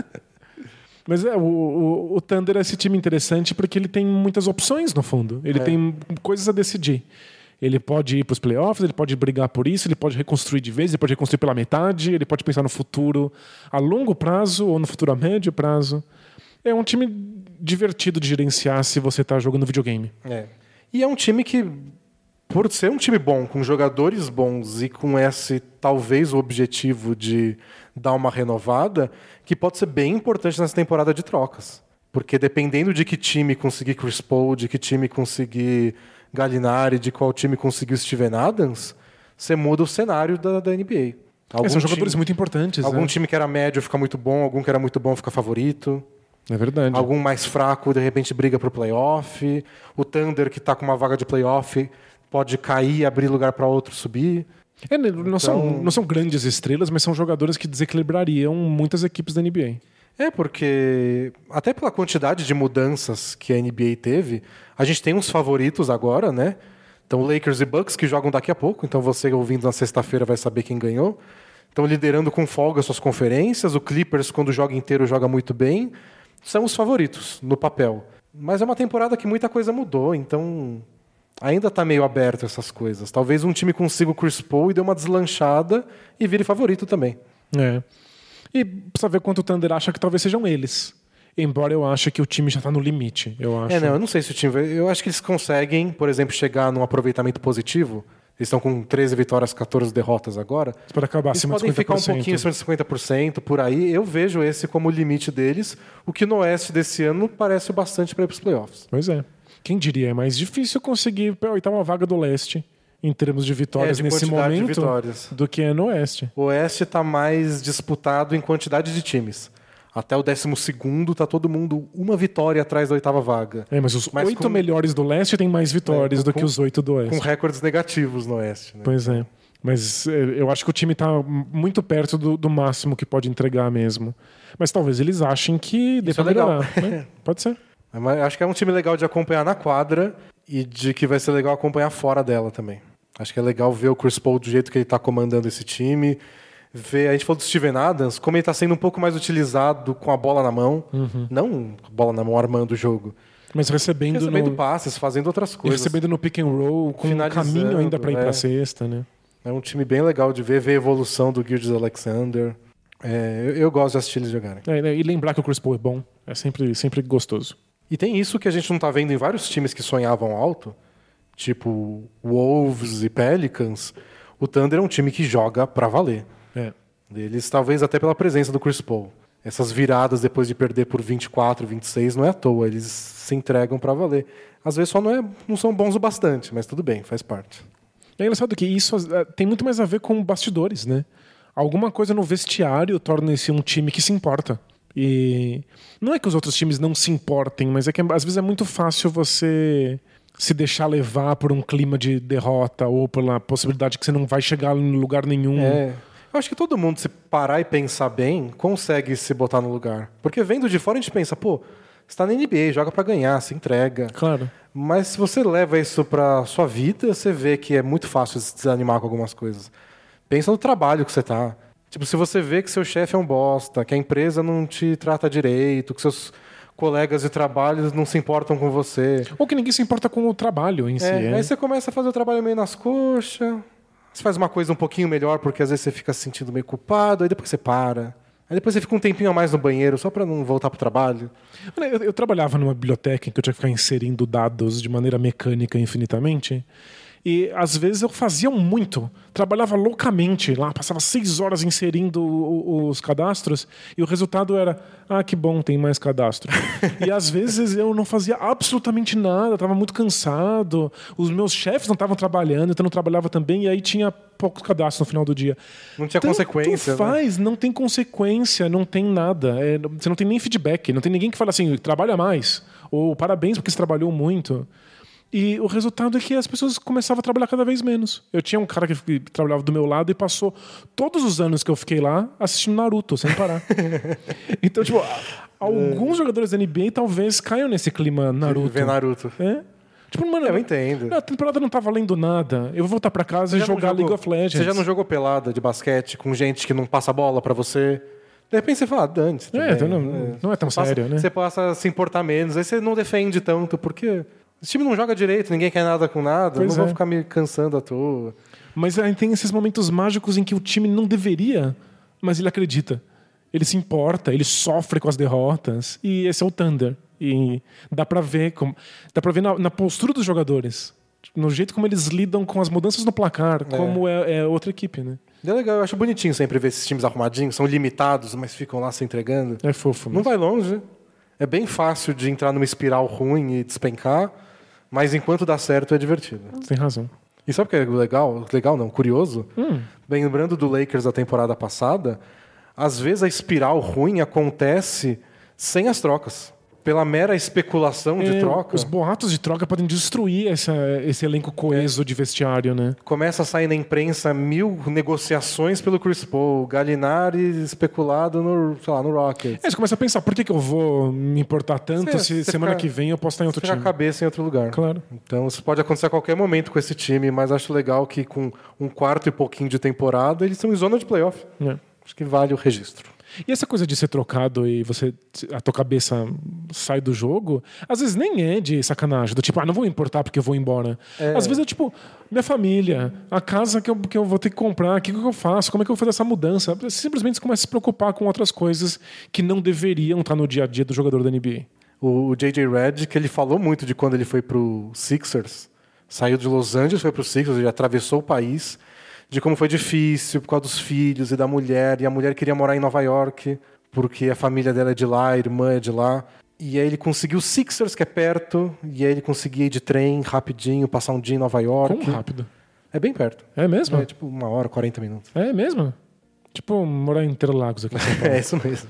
Mas é, o, o, o Thunder é esse time interessante porque ele tem muitas opções, no fundo. Ele é. tem coisas a decidir. Ele pode ir para os playoffs, ele pode brigar por isso, ele pode reconstruir de vez, ele pode reconstruir pela metade, ele pode pensar no futuro a longo prazo ou no futuro a médio prazo. É um time divertido de gerenciar se você está jogando videogame. É. E é um time que, por ser um time bom, com jogadores bons e com esse, talvez, o objetivo de dar uma renovada, que pode ser bem importante nessa temporada de trocas. Porque dependendo de que time conseguir Chris Paul, de que time conseguir Gallinari, de qual time conseguir Steven Adams, você muda o cenário da, da N B A. Algum são jogadores time, muito importantes. Algum né? time que era médio fica muito bom, algum que era muito bom fica favorito. É verdade. Algum mais fraco, de repente, briga pro playoff. O Thunder, que está com uma vaga de playoff, pode cair e abrir lugar para outro subir. É, não, então... são, não são grandes estrelas, mas são jogadores que desequilibrariam muitas equipes da N B A. É, porque até pela quantidade de mudanças que a N B A teve, a gente tem uns favoritos agora, né? Então, Lakers e Bucks, que jogam daqui a pouco. Então, você ouvindo na sexta-feira vai saber quem ganhou. Estão liderando com folga suas conferências. O Clippers, quando joga inteiro, joga muito bem. São os favoritos, no papel. Mas é uma temporada que muita coisa mudou, então ainda está meio aberto essas coisas. Talvez um time consiga o Chris Paul e dê uma deslanchada e vire favorito também. É. E precisa ver quanto o Thunder acha que talvez sejam eles. Embora eu ache que o time já está no limite. Eu acho. É, não, eu não sei se o time... Eu acho que eles conseguem, por exemplo, chegar num aproveitamento positivo. Eles estão com treze vitórias, catorze derrotas agora. Para acabar eles acima de podem cinquenta por cento. ficar um pouquinho acima de cinquenta por cento, por aí. Eu vejo esse como o limite deles. O que no Oeste desse ano parece bastante para ir para os playoffs. Pois é. Quem diria, é mais difícil conseguir a oitava vaga do Leste em termos de vitórias é, de nesse momento vitórias. do que é no Oeste. O Oeste está mais disputado em quantidade de times. Até o décimo segundo está todo mundo uma vitória atrás da oitava vaga. É, mas os mas oito com... melhores do Leste têm mais vitórias é, com, do que os oito do Oeste. Com recordes negativos no Oeste. Né? Pois é. Mas eu acho que o time está muito perto do, do máximo que pode entregar mesmo. Mas talvez eles achem que dê para melhorar. Né? Pode ser. Mas acho que é um time legal de acompanhar na quadra e de que vai ser legal acompanhar fora dela também. Acho que é legal ver o Chris Paul do jeito que ele está comandando esse time. Ver, a gente falou do Steven Adams, como ele está sendo um pouco mais utilizado com a bola na mão. Uhum. Não a bola na mão armando o jogo. Mas recebendo, recebendo no... passes, fazendo outras coisas. E recebendo no pick and roll, com um caminho ainda para ir é. para a cesta. Né? É um time bem legal de ver, ver a evolução do Gilgeous-Alexander. É, eu, eu gosto de assistir eles jogarem. É, e lembrar que o Chris Paul é bom. É sempre, sempre gostoso. E tem isso que a gente não está vendo em vários times que sonhavam alto, tipo Wolves e Pelicans. O Thunder é um time que joga para valer. É. Eles, talvez até pela presença do Chris Paul. essas viradas depois de perder por vinte e quatro, vinte e seis não é à toa, eles se entregam para valer. Às vezes só não, é, não são bons o bastante, mas tudo bem, faz parte. É engraçado que isso tem muito mais a ver com bastidores, né? Alguma coisa no vestiário torna esse um time que se importa. E não é que os outros times não se importem, mas é que às vezes é muito fácil você se deixar levar por um clima de derrota ou pela possibilidade que você não vai chegar em lugar nenhum. É. Eu acho que todo mundo, se parar e pensar bem, consegue se botar no lugar. Porque vendo de fora a gente pensa, pô, você tá na N B A, joga pra ganhar, se entrega. Claro. Mas se você leva isso pra sua vida, você vê que é muito fácil se desanimar com algumas coisas. Pensa no trabalho que você tá. Tipo, se você vê que seu chefe é um bosta, que a empresa não te trata direito, que seus colegas de trabalho não se importam com você. Ou que ninguém se importa com o trabalho em si. É, É. Aí você começa a fazer o trabalho meio nas coxas, você faz uma coisa um pouquinho melhor porque às vezes você fica se sentindo meio culpado, aí depois você para. Aí depois você fica um tempinho a mais no banheiro só pra não voltar pro trabalho. Eu, eu trabalhava numa biblioteca em que eu tinha que ficar inserindo dados de maneira mecânica infinitamente. E às vezes eu fazia muito, trabalhava loucamente lá, passava seis horas inserindo o, o, os cadastros e o resultado era, ah, que bom, tem mais cadastro. E às vezes eu não fazia absolutamente nada, estava muito cansado, os meus chefes não estavam trabalhando, então eu não trabalhava também, e aí tinha poucos cadastros no final do dia. Não tinha Tanto consequência, faz, né? Não tem consequência, não tem nada. É, você não tem nem feedback, não tem ninguém que fala assim, trabalha mais, ou parabéns porque você trabalhou muito. E o resultado é que as pessoas começavam a trabalhar cada vez menos. Eu tinha um cara que trabalhava do meu lado e passou todos os anos que eu fiquei lá assistindo Naruto, sem parar. Então, tipo, alguns jogadores da N B A talvez caiam nesse clima Naruto. Ver Naruto. É? Tipo, mano, eu entendo. A temporada não tá valendo nada. Eu vou voltar pra casa e jogar jogou, League of Legends. Você já não jogou pelada de basquete com gente que não passa bola pra você? De repente você fala, ah, dane-se. É, então não, é, não é tão passa, sério, né? Você passa a se importar menos, aí você não defende tanto, porque esse time não joga direito, ninguém quer nada com nada, Pois não é. vou ficar me cansando à toa. Mas aí tem esses momentos mágicos em que o time não deveria, mas ele acredita. Ele se importa, ele sofre com as derrotas. E esse é o Thunder. E dá pra ver, como, dá pra ver na, na postura dos jogadores. No jeito como eles lidam com as mudanças no placar, É. como é, é outra equipe, né? É legal, eu acho bonitinho sempre ver esses times arrumadinhos, são limitados, mas ficam lá se entregando. É fofo. Não vai longe. É bem fácil de entrar numa espiral ruim e despencar, mas enquanto dá certo é divertido. Tem razão. E sabe o que é legal? Legal não, curioso? Hum. Bem, lembrando do Lakers da temporada passada, às vezes a espiral ruim acontece sem as trocas. Pela mera especulação de É, troca. Os boatos de troca podem destruir essa, esse elenco coeso de vestiário, né? Começa a sair na imprensa mil negociações pelo Chris Paul, Gallinari especulado no, sei lá, no Rockets. Aí você começa a pensar, por que, que eu vou me importar tanto Você- se você semana fica- que vem eu posso estar em outro Fica a time? cabeça em outro lugar. Claro. Então isso pode acontecer a qualquer momento com esse time, mas acho legal que com um quarto e pouquinho de temporada eles estão em zona de playoff. É. Acho que vale o registro. E essa coisa de ser trocado e você a tua cabeça sai do jogo, às vezes nem é de sacanagem, do tipo, ah, não vou importar porque eu vou embora. É. Às vezes é tipo, minha família, a casa que eu, que eu vou ter que comprar, o que, que eu faço, como é que eu vou fazer essa mudança? Simplesmente você começa a se preocupar com outras coisas que não deveriam estar no dia a dia do jogador da N B A. O J J Redick, ele falou muito de quando ele foi pro Sixers, saiu de Los Angeles, foi pro Sixers, ele atravessou o país, de como foi difícil por causa dos filhos e da mulher, e a mulher queria morar em Nova York, porque a família dela é de lá, a irmã é de lá. E aí ele conseguiu o Sixers, que é perto, e aí ele conseguia ir de trem rapidinho, passar um dia em Nova York. Como rápido? É bem perto. É mesmo? É tipo uma hora, quarenta minutos. É mesmo? Tipo, morar em Interlagos aqui em São Paulo. É isso mesmo.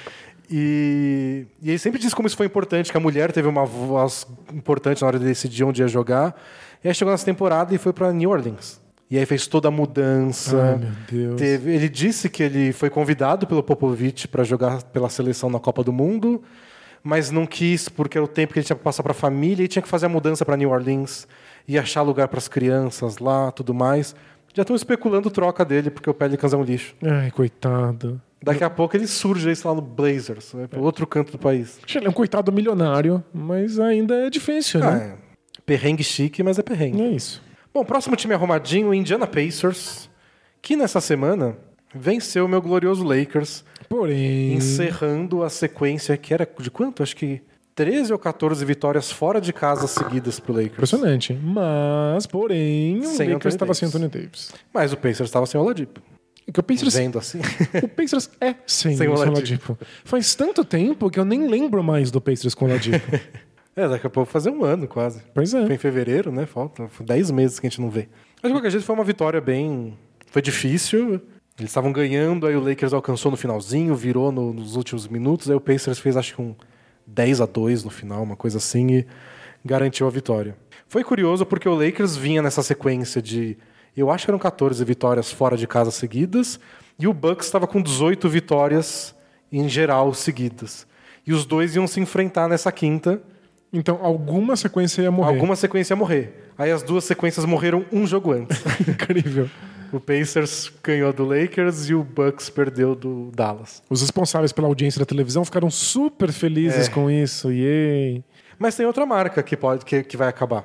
E, e ele sempre disse como isso foi importante, que a mulher teve uma voz importante na hora de decidir onde ia jogar. E aí chegou nessa temporada e foi para New Orleans. E aí fez toda a mudança. Ai, meu Deus. Teve, ele disse que ele foi convidado pelo Popovich para jogar pela seleção na Copa do Mundo, mas não quis porque era o tempo que ele tinha que passar para a família e tinha que fazer a mudança para New Orleans e achar lugar para as crianças lá, tudo mais. Já estão especulando troca dele porque o Pelicans é um lixo. Ai, coitado. Daqui a pouco ele surge aí, sei lá, no Blazers, né, para outro canto do país. Ele é um coitado milionário, mas ainda é difícil, Ah, né? é. Perrengue chique, mas é perrengue. É isso. Bom, próximo time arrumadinho, o Indiana Pacers, que nessa semana venceu o meu glorioso Lakers, Porém... encerrando a sequência que era de quanto? Acho que treze ou quatorze vitórias fora de casa seguidas pro Lakers. Impressionante. Mas, porém, o Sem Lakers Anthony estava sem Davis. Anthony Davis. Mas o Pacers estava sem o Oladipo. Que o Pacers, Vendo assim. o Pacers é sem, Sem o o Oladipo. Oladipo. Faz tanto tempo que eu nem lembro mais do Pacers com o Oladipo. É, daqui a pouco fazer um ano quase. Pois é. Foi em fevereiro, né? Falta dez meses que a gente não vê. Mas de qualquer jeito foi uma vitória bem... Foi difícil. Eles estavam ganhando, aí o Lakers alcançou no finalzinho, virou no, nos últimos minutos, aí o Pacers fez acho que um dez a dois no final, uma coisa assim, e garantiu a vitória. Foi curioso porque o Lakers vinha nessa sequência de... Eu acho que eram catorze vitórias fora de casa seguidas, e o Bucks estava com dezoito vitórias em geral seguidas. E os dois iam se enfrentar nessa quinta. Então, alguma sequência ia morrer. Alguma sequência ia morrer. Aí as duas sequências morreram um jogo antes. Incrível. O Pacers ganhou do Lakers e o Bucks perdeu do Dallas. Os responsáveis pela audiência da televisão ficaram super felizes É. com isso. Yay. Mas tem outra marca que, pode, que, que vai acabar.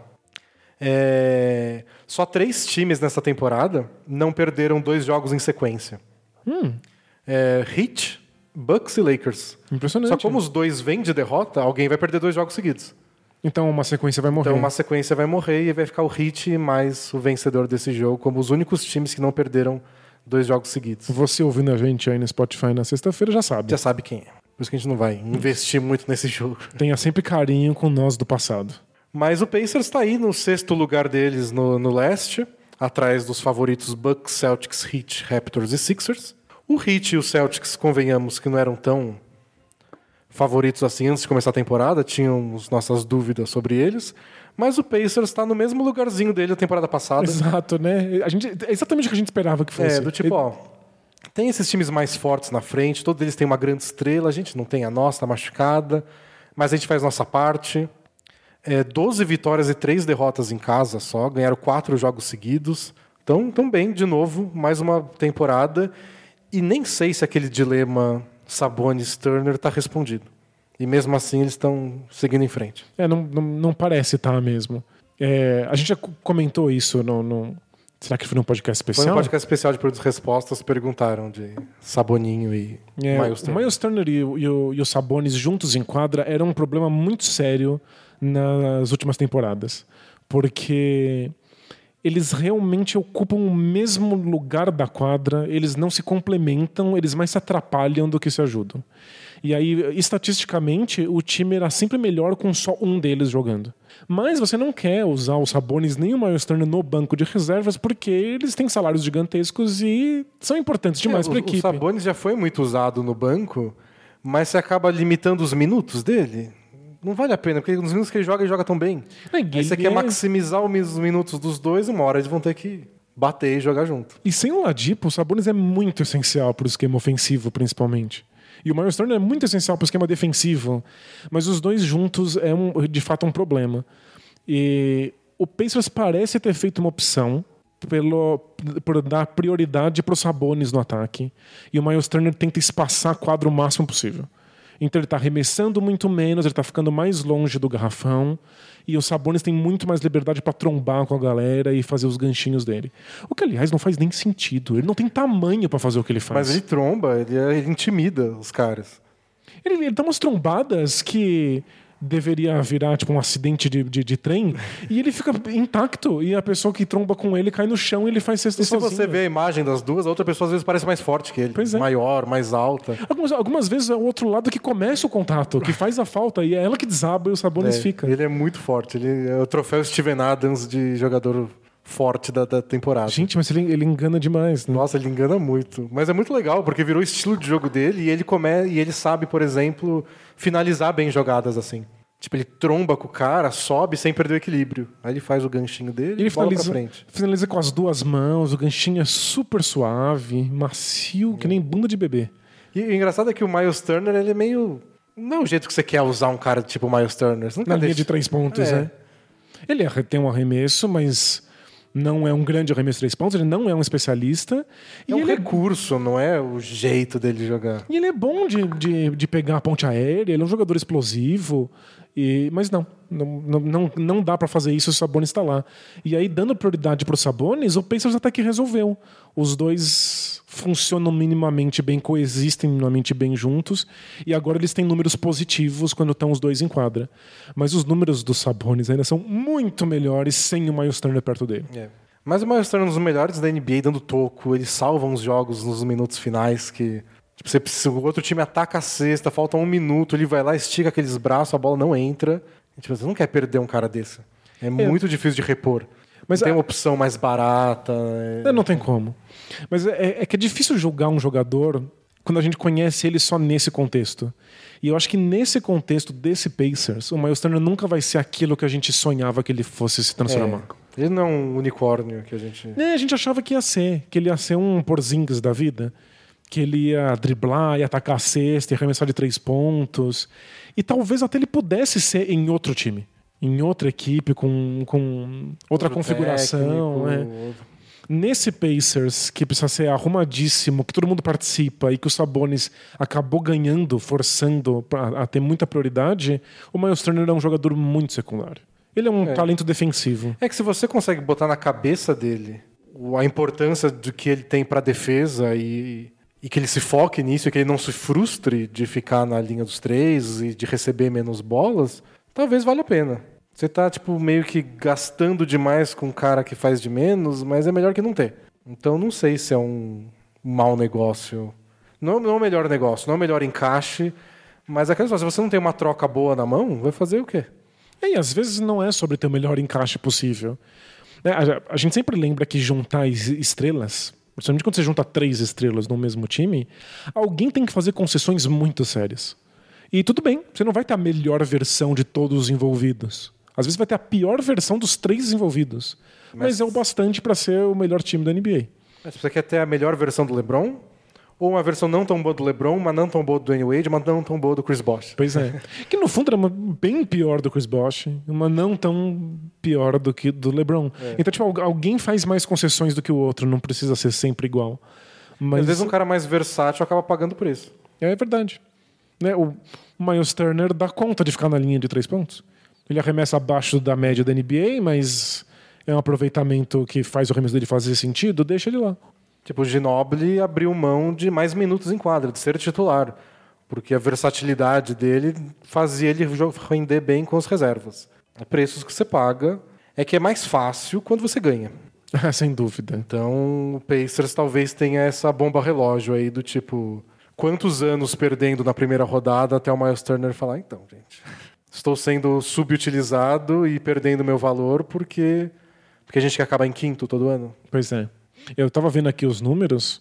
É... Só três times nessa temporada não perderam dois jogos em sequência. Hum, É, Heat, Bucks e Lakers. impressionante. Só como os dois vêm de derrota, alguém vai perder dois jogos seguidos. Então uma sequência vai morrer. Então uma sequência vai morrer e vai ficar o Heat mais o vencedor desse jogo, como os únicos times que não perderam dois jogos seguidos. Você ouvindo a gente aí no Spotify na sexta-feira já sabe. Já sabe quem é. Por isso que a gente não vai investir muito nesse jogo. Tenha sempre carinho com nós do passado. Mas o Pacers está aí no sexto lugar deles no, no leste, atrás dos favoritos Bucks, Celtics, Heat, Raptors e Sixers. O Heat e o Celtics, convenhamos que não eram tão favoritos assim antes de começar a temporada, tínhamos nossas dúvidas sobre eles, mas o Pacers está no mesmo lugarzinho dele da temporada passada. Exato, né? A gente, é exatamente o que a gente esperava que fosse. É, do tipo, ó, tem esses times mais fortes na frente, todos eles têm uma grande estrela, a gente não tem a nossa, tá machucada, mas a gente faz nossa parte. É, doze vitórias e três derrotas em casa só, ganharam quatro jogos seguidos. Então, tão bem, de novo, mais uma temporada. E nem sei se aquele dilema Sabonis-Turner está respondido. E mesmo assim eles estão seguindo em frente. É, não, não, não parece estar mesmo. É, a gente já comentou isso no, no... Será que foi num podcast especial? Foi um podcast especial de perguntas e respostas, perguntaram de Saboninho e É, Miles o Turner. Miles Turner e o, e, o, e o Sabonis juntos em quadra era um problema muito sério nas últimas temporadas. Porque eles realmente ocupam o mesmo lugar da quadra, eles não se complementam, eles mais se atrapalham do que se ajudam. E aí, estatisticamente, o time era sempre melhor com só um deles jogando. Mas você não quer usar o Sabonis nem o Miles Turner no banco de reservas porque eles têm salários gigantescos e são importantes demais É, para a o, equipe. o Sabonis já foi muito usado no banco, mas você acaba limitando os minutos dele. Não vale a pena, porque nos minutos que ele joga, ele joga tão bem. Não, Aí você ele quer é- maximizar os minutos dos dois, uma hora eles vão ter que bater e jogar junto. E sem o Ladipo, o Sabonis é muito essencial para o esquema ofensivo, principalmente. E o Miles Turner é muito essencial para o esquema defensivo. Mas os dois juntos é um, de fato um problema. E o Pacers parece ter feito uma opção pelo, por dar prioridade para os Sabonis no ataque. E o Miles Turner tenta espaçar quadro o máximo possível. Então ele está arremessando muito menos, ele está ficando mais longe do garrafão. E o Sabonis tem muito mais liberdade para trombar com a galera e fazer os ganchinhos dele. O que, aliás, não faz nem sentido. Ele não tem tamanho para fazer o que ele faz. Mas ele tromba, ele, ele intimida os caras. Ele, ele dá umas trombadas que deveria virar tipo um acidente de, de, de trem e ele fica intacto e a pessoa que tromba com ele cai no chão e ele faz cesta E se sozinho. você vê a imagem das duas, a outra pessoa às vezes parece mais forte que ele. Pois é. Maior, mais alta. Algumas, algumas vezes é o outro lado que começa o contato, que faz a falta e é ela que desaba e o Sabonis É, fica. ele é muito forte. Ele é o troféu Steven Adams de jogador forte da, da temporada. Gente, mas ele, ele engana demais, né? Nossa, ele engana muito. Mas é muito legal, porque virou o estilo de jogo dele e ele, come... e ele sabe, por exemplo, finalizar bem jogadas assim. Tipo, ele tromba com o cara, sobe sem perder o equilíbrio. Aí ele faz o ganchinho dele Ele e bola pra finaliza, frente. finaliza com as duas mãos, o ganchinho é super suave, macio, que nem bunda de bebê. E o engraçado é que o Miles Turner, ele é meio... Não é o jeito que você quer usar um cara tipo o Miles Turner. Você nunca Na linha deixa- de três pontos, É. né? Ele arre- tem um arremesso, mas não é um grande arremesso de três pontos, ele não é um especialista. E, É um ele, é, recurso, não é o jeito dele jogar. e ele é bom de, de, de pegar a ponte aérea, ele é um jogador explosivo. E, mas não, não, não, não, não dá pra fazer isso se o Sabonis está lá. E aí, dando prioridade pro Sabonis, o Pacers até que resolveu. Os dois funcionam minimamente bem, coexistem minimamente bem juntos. E agora eles têm números positivos quando estão os dois em quadra. Mas os números do Sabonis ainda são muito melhores sem o Miles Turner perto dele. É. Mas o Miles Turner é um dos melhores da N B A dando toco. Ele salva uns jogos nos minutos finais que... Tipo, você precisa, o outro time ataca a cesta, falta um minuto, ele vai lá, estica aqueles braços, a bola não entra. Tipo, você não quer perder um cara desse. É, é. muito difícil de repor. Mas não tem a... uma opção mais barata. É... Não tem como. Mas é, é que é difícil julgar um jogador quando a gente conhece ele só nesse contexto. E eu acho que nesse contexto desse Pacers, o Miles Turner nunca vai ser aquilo que a gente sonhava que ele fosse se transformar. É. Ele não é um unicórnio que a gente... É, a gente achava que ia ser. Que ele ia ser um Porzingis da vida. Que ele ia driblar, ia atacar a cesta, ia arremessar de três pontos. E talvez até ele pudesse ser em outro time. Em outra equipe, com, com outra outro configuração. Técnico, é. outro... Nesse Pacers, que precisa ser arrumadíssimo, que todo mundo participa e que o Sabonis acabou ganhando, forçando a, a ter muita prioridade, o Miles Turner é um jogador muito secundário. Ele é um é. talento defensivo. É que se você consegue botar na cabeça dele a importância do que ele tem para defesa e, e que ele se foque nisso e que ele não se frustre de ficar na linha dos três e de receber menos bolas, talvez valha a pena. Você tá, tipo, meio que gastando demais com um cara que faz de menos, mas é melhor que não ter. Então não sei se é um mau negócio. Não, não é o melhor negócio, não é o melhor encaixe, mas aquela coisa, se você não tem uma troca boa na mão, vai fazer o quê? É, e às vezes não é sobre ter o melhor encaixe possível. É, a, a gente sempre lembra que juntar estrelas, principalmente quando você junta três estrelas no mesmo time, alguém tem que fazer concessões muito sérias. E tudo bem, você não vai ter a melhor versão de todos os envolvidos. Às vezes vai ter a pior versão dos três envolvidos. Mas, mas é o bastante para ser o melhor time da N B A. Mas você quer ter a melhor versão do LeBron? Ou uma versão não tão boa do LeBron, mas não tão boa do Dwayne Wade, mas não tão boa do Chris Bosh? Pois é. Que no fundo era uma bem pior do Chris Bosh, uma não tão pior do que do LeBron. É. Então, tipo, alguém faz mais concessões do que o outro, não precisa ser sempre igual. Mas... Às vezes um cara mais versátil acaba pagando por isso. É verdade. Né? O Miles Turner dá conta de ficar na linha de três pontos. Ele arremessa abaixo da média da N B A, mas é um aproveitamento que faz o arremesso dele fazer sentido, deixa ele lá. Tipo, o Ginobili abriu mão de mais minutos em quadra, de ser titular, porque a versatilidade dele fazia ele render bem com as reservas. É preços que você paga, é que é mais fácil quando você ganha. Sem dúvida. Então, o Pacers talvez tenha essa bomba relógio aí do tipo... Quantos anos perdendo na primeira rodada até o Miles Turner falar, então, gente... Estou sendo subutilizado e perdendo meu valor porque, porque a gente quer acabar em quinto todo ano. Pois é. Eu estava vendo aqui os números.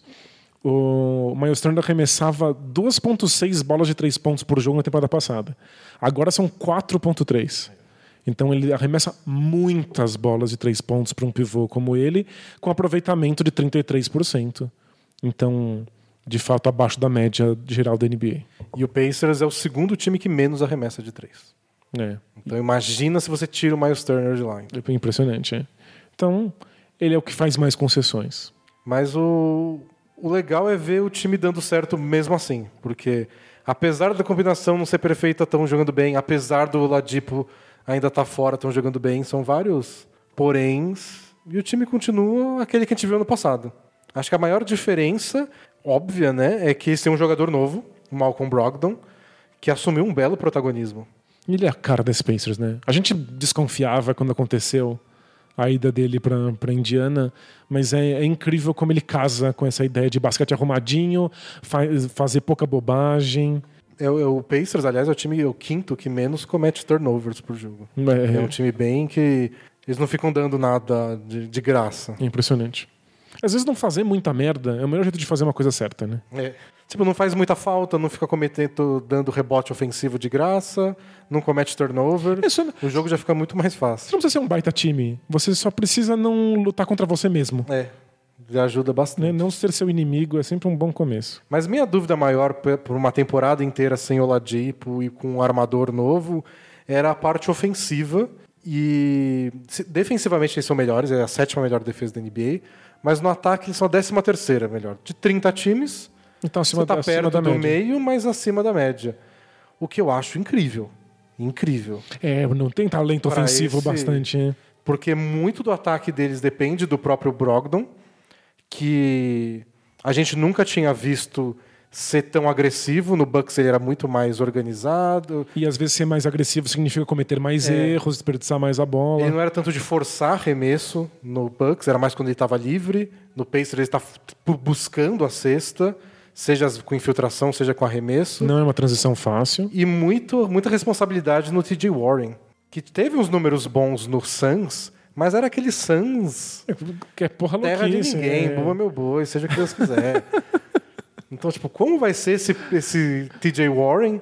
O Miles Turner arremessava duas vírgula seis bolas de três pontos por jogo na temporada passada. Agora são quatro vírgula três. Então ele arremessa muitas bolas de três pontos para um pivô como ele, com aproveitamento de trinta e três por cento. Então... de fato, abaixo da média geral da N B A. E o Pacers é o segundo time que menos arremessa de três. É. Então imagina se você tira o Miles Turner de lá. Então. É impressionante, é. Então, ele é o que faz mais concessões. Mas o, o legal é ver o time dando certo mesmo assim. Porque, apesar da combinação não ser perfeita, estão jogando bem. Apesar do Oladipo ainda estar tá fora, estão jogando bem. São vários poréns. E o time continua aquele que a gente viu ano passado. Acho que a maior diferença... óbvia, né, é que esse é um jogador novo, o Malcolm Brogdon, que assumiu um belo protagonismo. Ele é a cara das Pacers, né? A gente desconfiava quando aconteceu a ida dele para para Indiana, mas é, é incrível como ele casa com essa ideia de basquete arrumadinho, fa fazer pouca bobagem. É, o Pacers, aliás, é o time é o quinto que menos comete turnovers por jogo. É, é um time bem que eles não ficam dando nada de, de graça. É impressionante. Às vezes não fazer muita merda é o melhor jeito de fazer uma coisa certa, né? É. Tipo, não faz muita falta, não fica cometendo, dando rebote ofensivo de graça, não comete turnover. Isso... o jogo já fica muito mais fácil. Você não precisa ser um baita time. Você só precisa não lutar contra você mesmo. É, já ajuda bastante. Não ser seu inimigo é sempre um bom começo. Mas minha dúvida maior por uma temporada inteira sem Oladipo e com um armador novo era a parte ofensiva. E defensivamente eles são melhores, é a sétima melhor defesa da N B A. Mas no ataque eles são a décima terceira melhor. De trinta times, então, acima você está da, perto da do média. meio, mas acima da média. O que eu acho incrível. Incrível. É, não tem talento pra ofensivo esse... bastante. Hein? Porque muito do ataque deles depende do próprio Brogdon, que a gente nunca tinha visto ser tão agressivo. No Bucks ele era muito mais organizado. E às vezes ser mais agressivo significa cometer mais é. erros, desperdiçar mais a bola. Ele não era tanto de forçar arremesso no Bucks, era mais quando ele estava livre. No Pacers ele está buscando a cesta, seja com infiltração, seja com arremesso. Não é uma transição fácil. E muito, muita responsabilidade no T J Warren, que teve uns números bons no Suns, mas era aquele Suns... Que é porra terra de louquice, ninguém, é. boa meu boi, seja o que Deus quiser. Então, tipo, como vai ser esse, esse T J Warren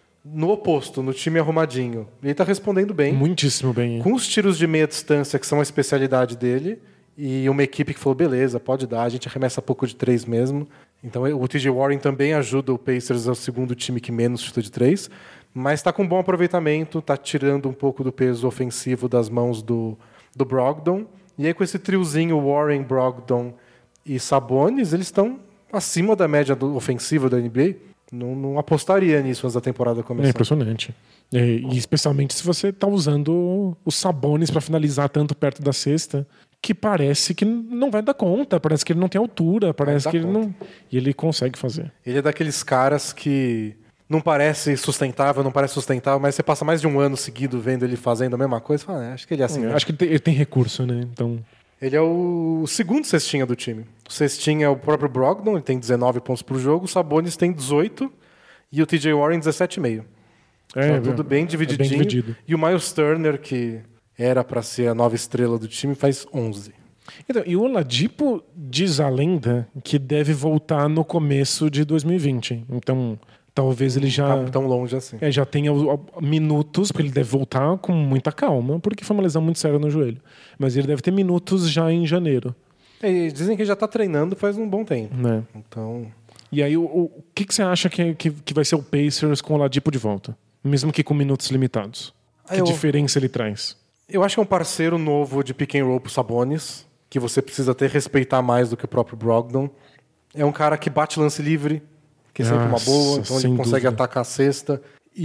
no oposto, no time arrumadinho? Ele tá respondendo bem. Muitíssimo bem. Com os tiros de meia distância, que são a especialidade dele, e uma equipe que falou, beleza, pode dar, a gente arremessa pouco de três mesmo. Então o T J Warren também ajuda o Pacers, é o segundo time que menos chuta de três, mas está com bom aproveitamento, está tirando um pouco do peso ofensivo das mãos do, do Brogdon. E aí com esse triozinho Warren, Brogdon e Sabonis, eles estão acima da média do, ofensiva da N B A. Não, não apostaria nisso antes da temporada começar. É impressionante. E, e especialmente se você está usando os Sabonis para finalizar tanto perto da cesta, que parece que não vai dar conta, parece que ele não tem altura, parece que ele não... E ele consegue fazer. Ele é daqueles caras que não parece sustentável, não parece sustentável, mas você passa mais de um ano seguido vendo ele fazendo a mesma coisa e fala, é, acho que ele é assim. É, mesmo. acho que ele tem, ele tem recurso, né? Então... Ele é o segundo cestinha do time. O cestinha é o próprio Brogdon, ele tem dezenove pontos por jogo, o Sabonis tem dezoito e o T J Warren dezessete vírgula cinco. É, então, tudo bem divididinho. É bem dividido. E o Miles Turner, que era para ser a nova estrela do time, faz onze. Então, e o Oladipo diz a lenda que deve voltar no começo de dois mil e vinte. Então, talvez ele já... Tá tão longe assim. É, já tenha minutos, porque ele deve voltar com muita calma, porque foi uma lesão muito séria no joelho. Mas ele deve ter minutos já em janeiro. É, dizem que já está treinando faz um bom tempo. Né? Então... E aí, o, o, o que, que você acha que, que, que vai ser o Pacers com o Oladipo de volta? Mesmo que com minutos limitados. Ah, que eu... diferença ele traz? Eu acho que é um parceiro novo de pick and roll pro Sabonis, que você precisa até respeitar mais do que o próprio Brogdon. É um cara que bate lance livre, que é sempre uma boa, então ele consegue dúvida. atacar a cesta.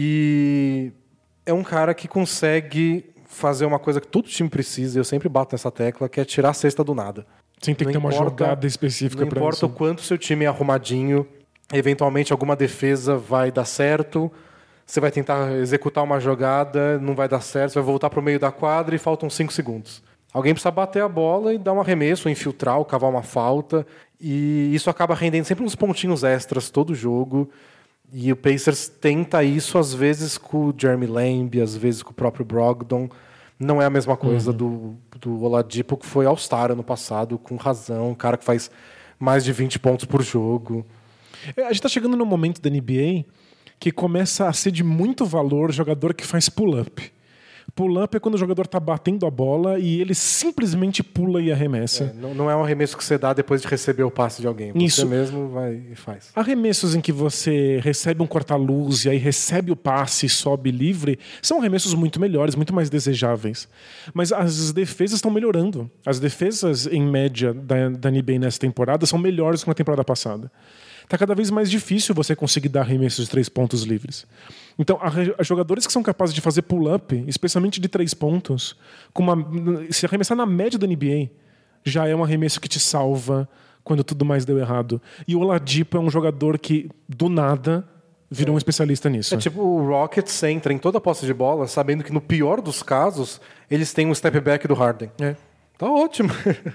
E é um cara que consegue fazer uma coisa que todo time precisa, e eu sempre bato nessa tecla, que é tirar a cesta do nada. Sem ter que ter uma jogada específica para isso. Não importa o quanto seu time é arrumadinho, eventualmente alguma defesa vai dar certo, você vai tentar executar uma jogada, não vai dar certo, você vai voltar para o meio da quadra e faltam cinco segundos. Alguém precisa bater a bola e dar um arremesso, ou infiltrar, ou cavar uma falta, e isso acaba rendendo sempre uns pontinhos extras todo jogo. E o Pacers tenta isso, às vezes com o Jeremy Lamb, às vezes com o próprio Brogdon. Não é a mesma coisa uhum. do, do Oladipo, que foi All-Star ano passado, com razão, um cara que faz mais de vinte pontos por jogo. A gente está chegando num momento da N B A que começa a ser de muito valor jogador que faz pull-up. Pull-up é quando o jogador está batendo a bola e ele simplesmente pula e arremessa. É, não, não é um arremesso que você dá depois de receber o passe de alguém. Você Isso. mesmo vai e faz. Arremessos em que você recebe um corta-luz e aí recebe o passe e sobe livre são arremessos muito melhores, muito mais desejáveis. Mas as defesas estão melhorando. As defesas, em média, da, da N B A nessa temporada são melhores que na temporada passada. Está cada vez mais difícil você conseguir dar arremessos de três pontos livres. Então, há jogadores que são capazes de fazer pull-up, especialmente de três pontos, com uma, se arremessar na média da N B A, já é um arremesso que te salva quando tudo mais deu errado. E o Oladipo é um jogador que, do nada, virou é. um especialista nisso. É tipo o Rockets entra em toda a posse de bola, sabendo que no pior dos casos, eles têm um step back do Harden. É. Tá ótimo.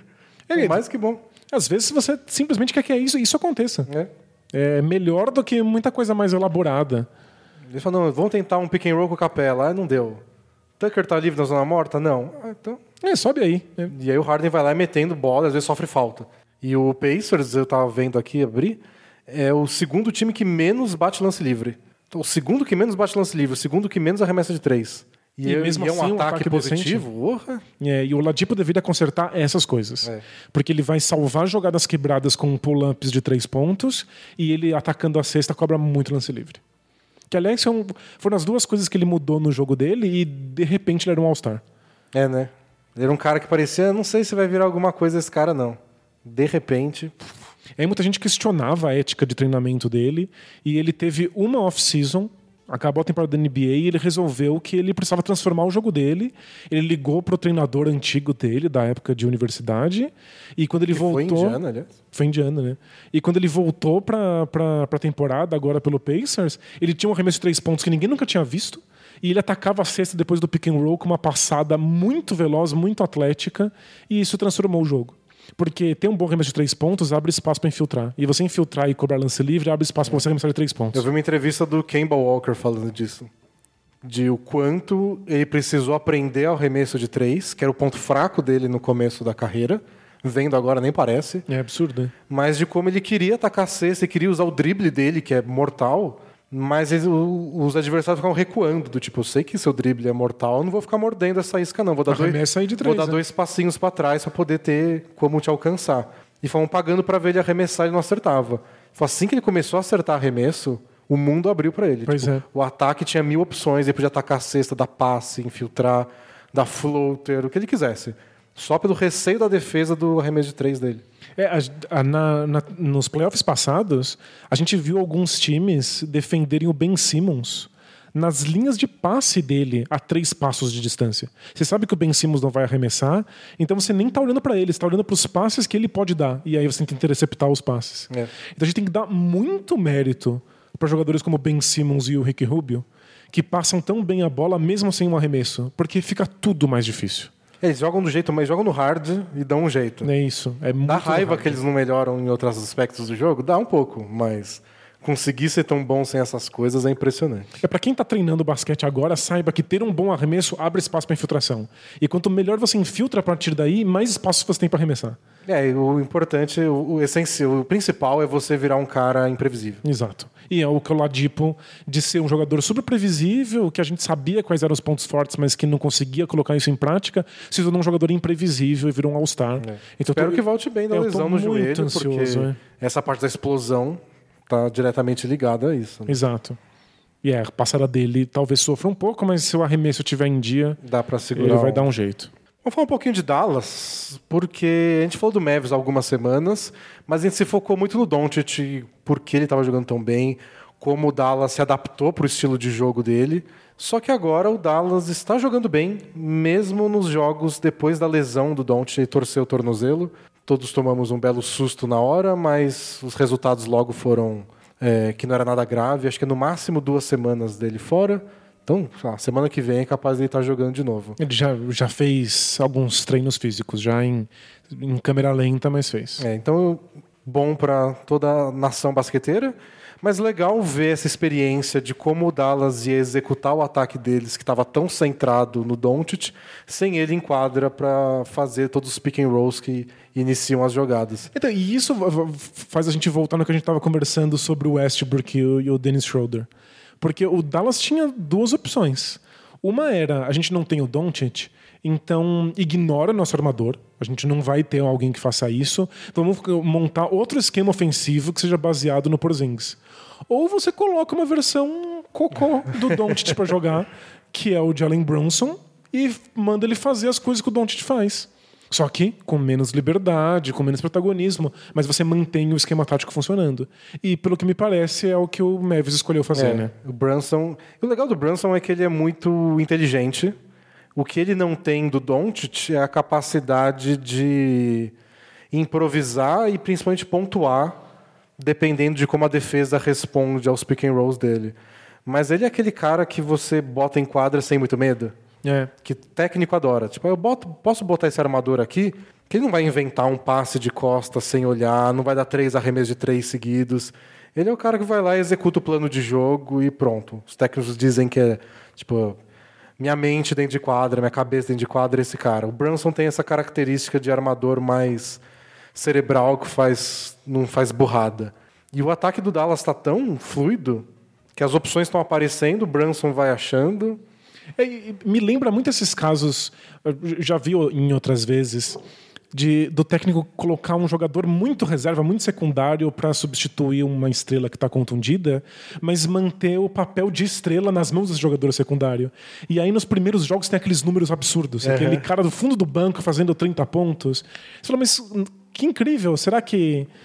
É mais que bom. Às vezes você simplesmente quer que isso, isso aconteça. É. É melhor do que muita coisa mais elaborada. Eles falam, não, vamos tentar um pick and roll com o Capela. Ah, não deu. Tucker tá livre na zona morta? Não. Ah, então... É, sobe aí. É. E aí o Harden vai lá metendo bola, às vezes sofre falta. E o Pacers, eu tava vendo aqui, abrir, é o segundo time que menos bate lance livre. Então, o segundo que menos bate lance livre, o segundo que menos arremessa de três. E, e é, mesmo e assim, é um ataque, ataque positivo. É, e o Oladipo deveria consertar essas coisas. É. Porque ele vai salvar jogadas quebradas com pull-ups de três pontos e ele, atacando a cesta, cobra muito lance livre. Que, aliás, são, foram as duas coisas que ele mudou no jogo dele e, de repente, ele era um All-Star. É, né? Ele era um cara que parecia, não sei se vai virar alguma coisa esse cara, não. De repente... Aí muita gente questionava a ética de treinamento dele e ele teve uma off-season acabou a temporada da N B A e ele resolveu que ele precisava transformar o jogo dele. Ele ligou pro treinador antigo dele, da época de universidade, e quando ele Que voltou... foi Indiana, aliás. Foi Indiana, né? E quando ele voltou pra, pra, pra temporada, agora pelo Pacers, ele tinha um arremesso de três pontos que ninguém nunca tinha visto, e ele atacava a cesta depois do pick and roll com uma passada muito veloz, muito atlética, e isso transformou o jogo. Porque ter um bom arremesso de três pontos abre espaço para infiltrar. E você infiltrar e cobrar lance livre abre espaço para você arremessar de três pontos. Eu vi uma entrevista do Kemba Walker falando disso. De o quanto ele precisou aprender ao arremesso de três, que era o ponto fraco dele no começo da carreira. Vendo agora nem parece. É absurdo, né? Mas de como ele queria atacar a cesta e queria usar o drible dele, que é mortal. Mas eles, o, os adversários ficavam recuando. Do tipo, eu sei que seu drible é mortal, eu não vou ficar mordendo essa isca não. Vou dar, dois, aí de três, vou dar né? dois passinhos para trás para poder ter como te alcançar. E foram pagando para ver ele arremessar e ele não acertava. Foi assim que ele começou a acertar arremesso, o mundo abriu para ele. Pois tipo, é. O ataque tinha mil opções, ele podia atacar a cesta, dar passe, infiltrar, dar floater, o que ele quisesse. Só pelo receio da defesa do arremesso de três dele. É, a, a, na, na, nos playoffs passados, a gente viu alguns times defenderem o Ben Simmons nas linhas de passe dele a três passos de distância. Você sabe que o Ben Simmons não vai arremessar, então você nem está olhando para ele, você está olhando para os passes que ele pode dar. E aí você tem que interceptar os passes. É. Então a gente tem que dar muito mérito para jogadores como o Ben Simmons e o Ricky Rubio, que passam tão bem a bola mesmo sem um arremesso, porque fica tudo mais difícil. Eles jogam do jeito, mas jogam no hard e dão um jeito. É isso. É muito Dá raiva que eles não melhoram em outros aspectos do jogo? Dá um pouco, mas conseguir ser tão bom sem essas coisas é impressionante. É para quem está treinando basquete agora, saiba que ter um bom arremesso abre espaço para infiltração. E quanto melhor você infiltra a partir daí, mais espaço você tem para arremessar. É, o importante, o, o essencial, o principal é você virar um cara imprevisível. Exato. E é o que o Ladipo de ser um jogador super previsível, que a gente sabia quais eram os pontos fortes, mas que não conseguia colocar isso em prática, se tornou um jogador imprevisível e virou um All-Star. É. Então, Espero tô, que volte bem da lesão no joelho, ansioso, porque é. essa parte da explosão está diretamente ligada a isso. Né? Exato. E é, a passada dele talvez sofra um pouco, mas se o arremesso estiver em dia, dá para segurar. Ele vai dar um jeito. Vamos falar um pouquinho de Dallas, porque a gente falou do Mavis há algumas semanas, mas a gente se focou muito no Doncic, porque ele estava jogando tão bem, como o Dallas se adaptou para o estilo de jogo dele. Só que agora o Dallas está jogando bem, mesmo nos jogos depois da lesão do Doncic, ele torceu o tornozelo. Todos tomamos um belo susto na hora, mas os resultados logo foram é, que não era nada grave. Acho que no máximo duas semanas dele fora. Então, a semana que vem é capaz de ele estar jogando de novo. Ele já, já fez alguns treinos físicos, já em, em câmera lenta, mas fez. É, então, bom para toda a nação basqueteira, mas legal ver essa experiência de como o Dallas ia executar o ataque deles, que estava tão centrado no Doncic, sem ele em quadra para fazer todos os pick and rolls que iniciam as jogadas. Então, e isso faz a gente voltar no que a gente estava conversando sobre o Westbrook e o, e o Dennis Schroeder. Porque o Dallas tinha duas opções. Uma era, a gente não tem o Doncic, então ignora nosso armador. A gente não vai ter alguém que faça isso. Vamos montar outro esquema ofensivo que seja baseado no Porzingis. Ou você coloca uma versão cocô do Doncic para jogar, que é o Jalen Brunson, e manda ele fazer as coisas que o Doncic faz. Só que com menos liberdade, com menos protagonismo, mas você mantém o esquema tático funcionando. E pelo que me parece é o que o Mavis escolheu fazer, é, né? O Brunson, o legal do Brunson é que ele é muito inteligente. O que ele não tem do Doncic é a capacidade de improvisar e principalmente pontuar, dependendo de como a defesa responde aos pick and rolls dele. Mas ele é aquele cara que você bota em quadra sem muito medo. É. Que técnico adora. Tipo, eu boto, posso botar esse armador aqui, que ele não vai inventar um passe de costa sem olhar, não vai dar três arremessos de três seguidos. Ele é o cara que vai lá e executa o plano de jogo e pronto. Os técnicos dizem que é, tipo, minha mente dentro de quadra, minha cabeça dentro de quadra é esse cara. O Brunson tem essa característica de armador mais cerebral que faz, não faz burrada. E o ataque do Dallas está tão fluido que as opções estão aparecendo, o Brunson vai achando. É, me lembra muito esses casos, já vi em outras vezes, de, do técnico colocar um jogador muito reserva, muito secundário para substituir uma estrela que está contundida, mas manter o papel de estrela nas mãos desse jogador secundário. E aí nos primeiros jogos tem aqueles números absurdos, uhum. Aquele cara do fundo do banco fazendo trinta pontos. Você fala, mas que incrível, será que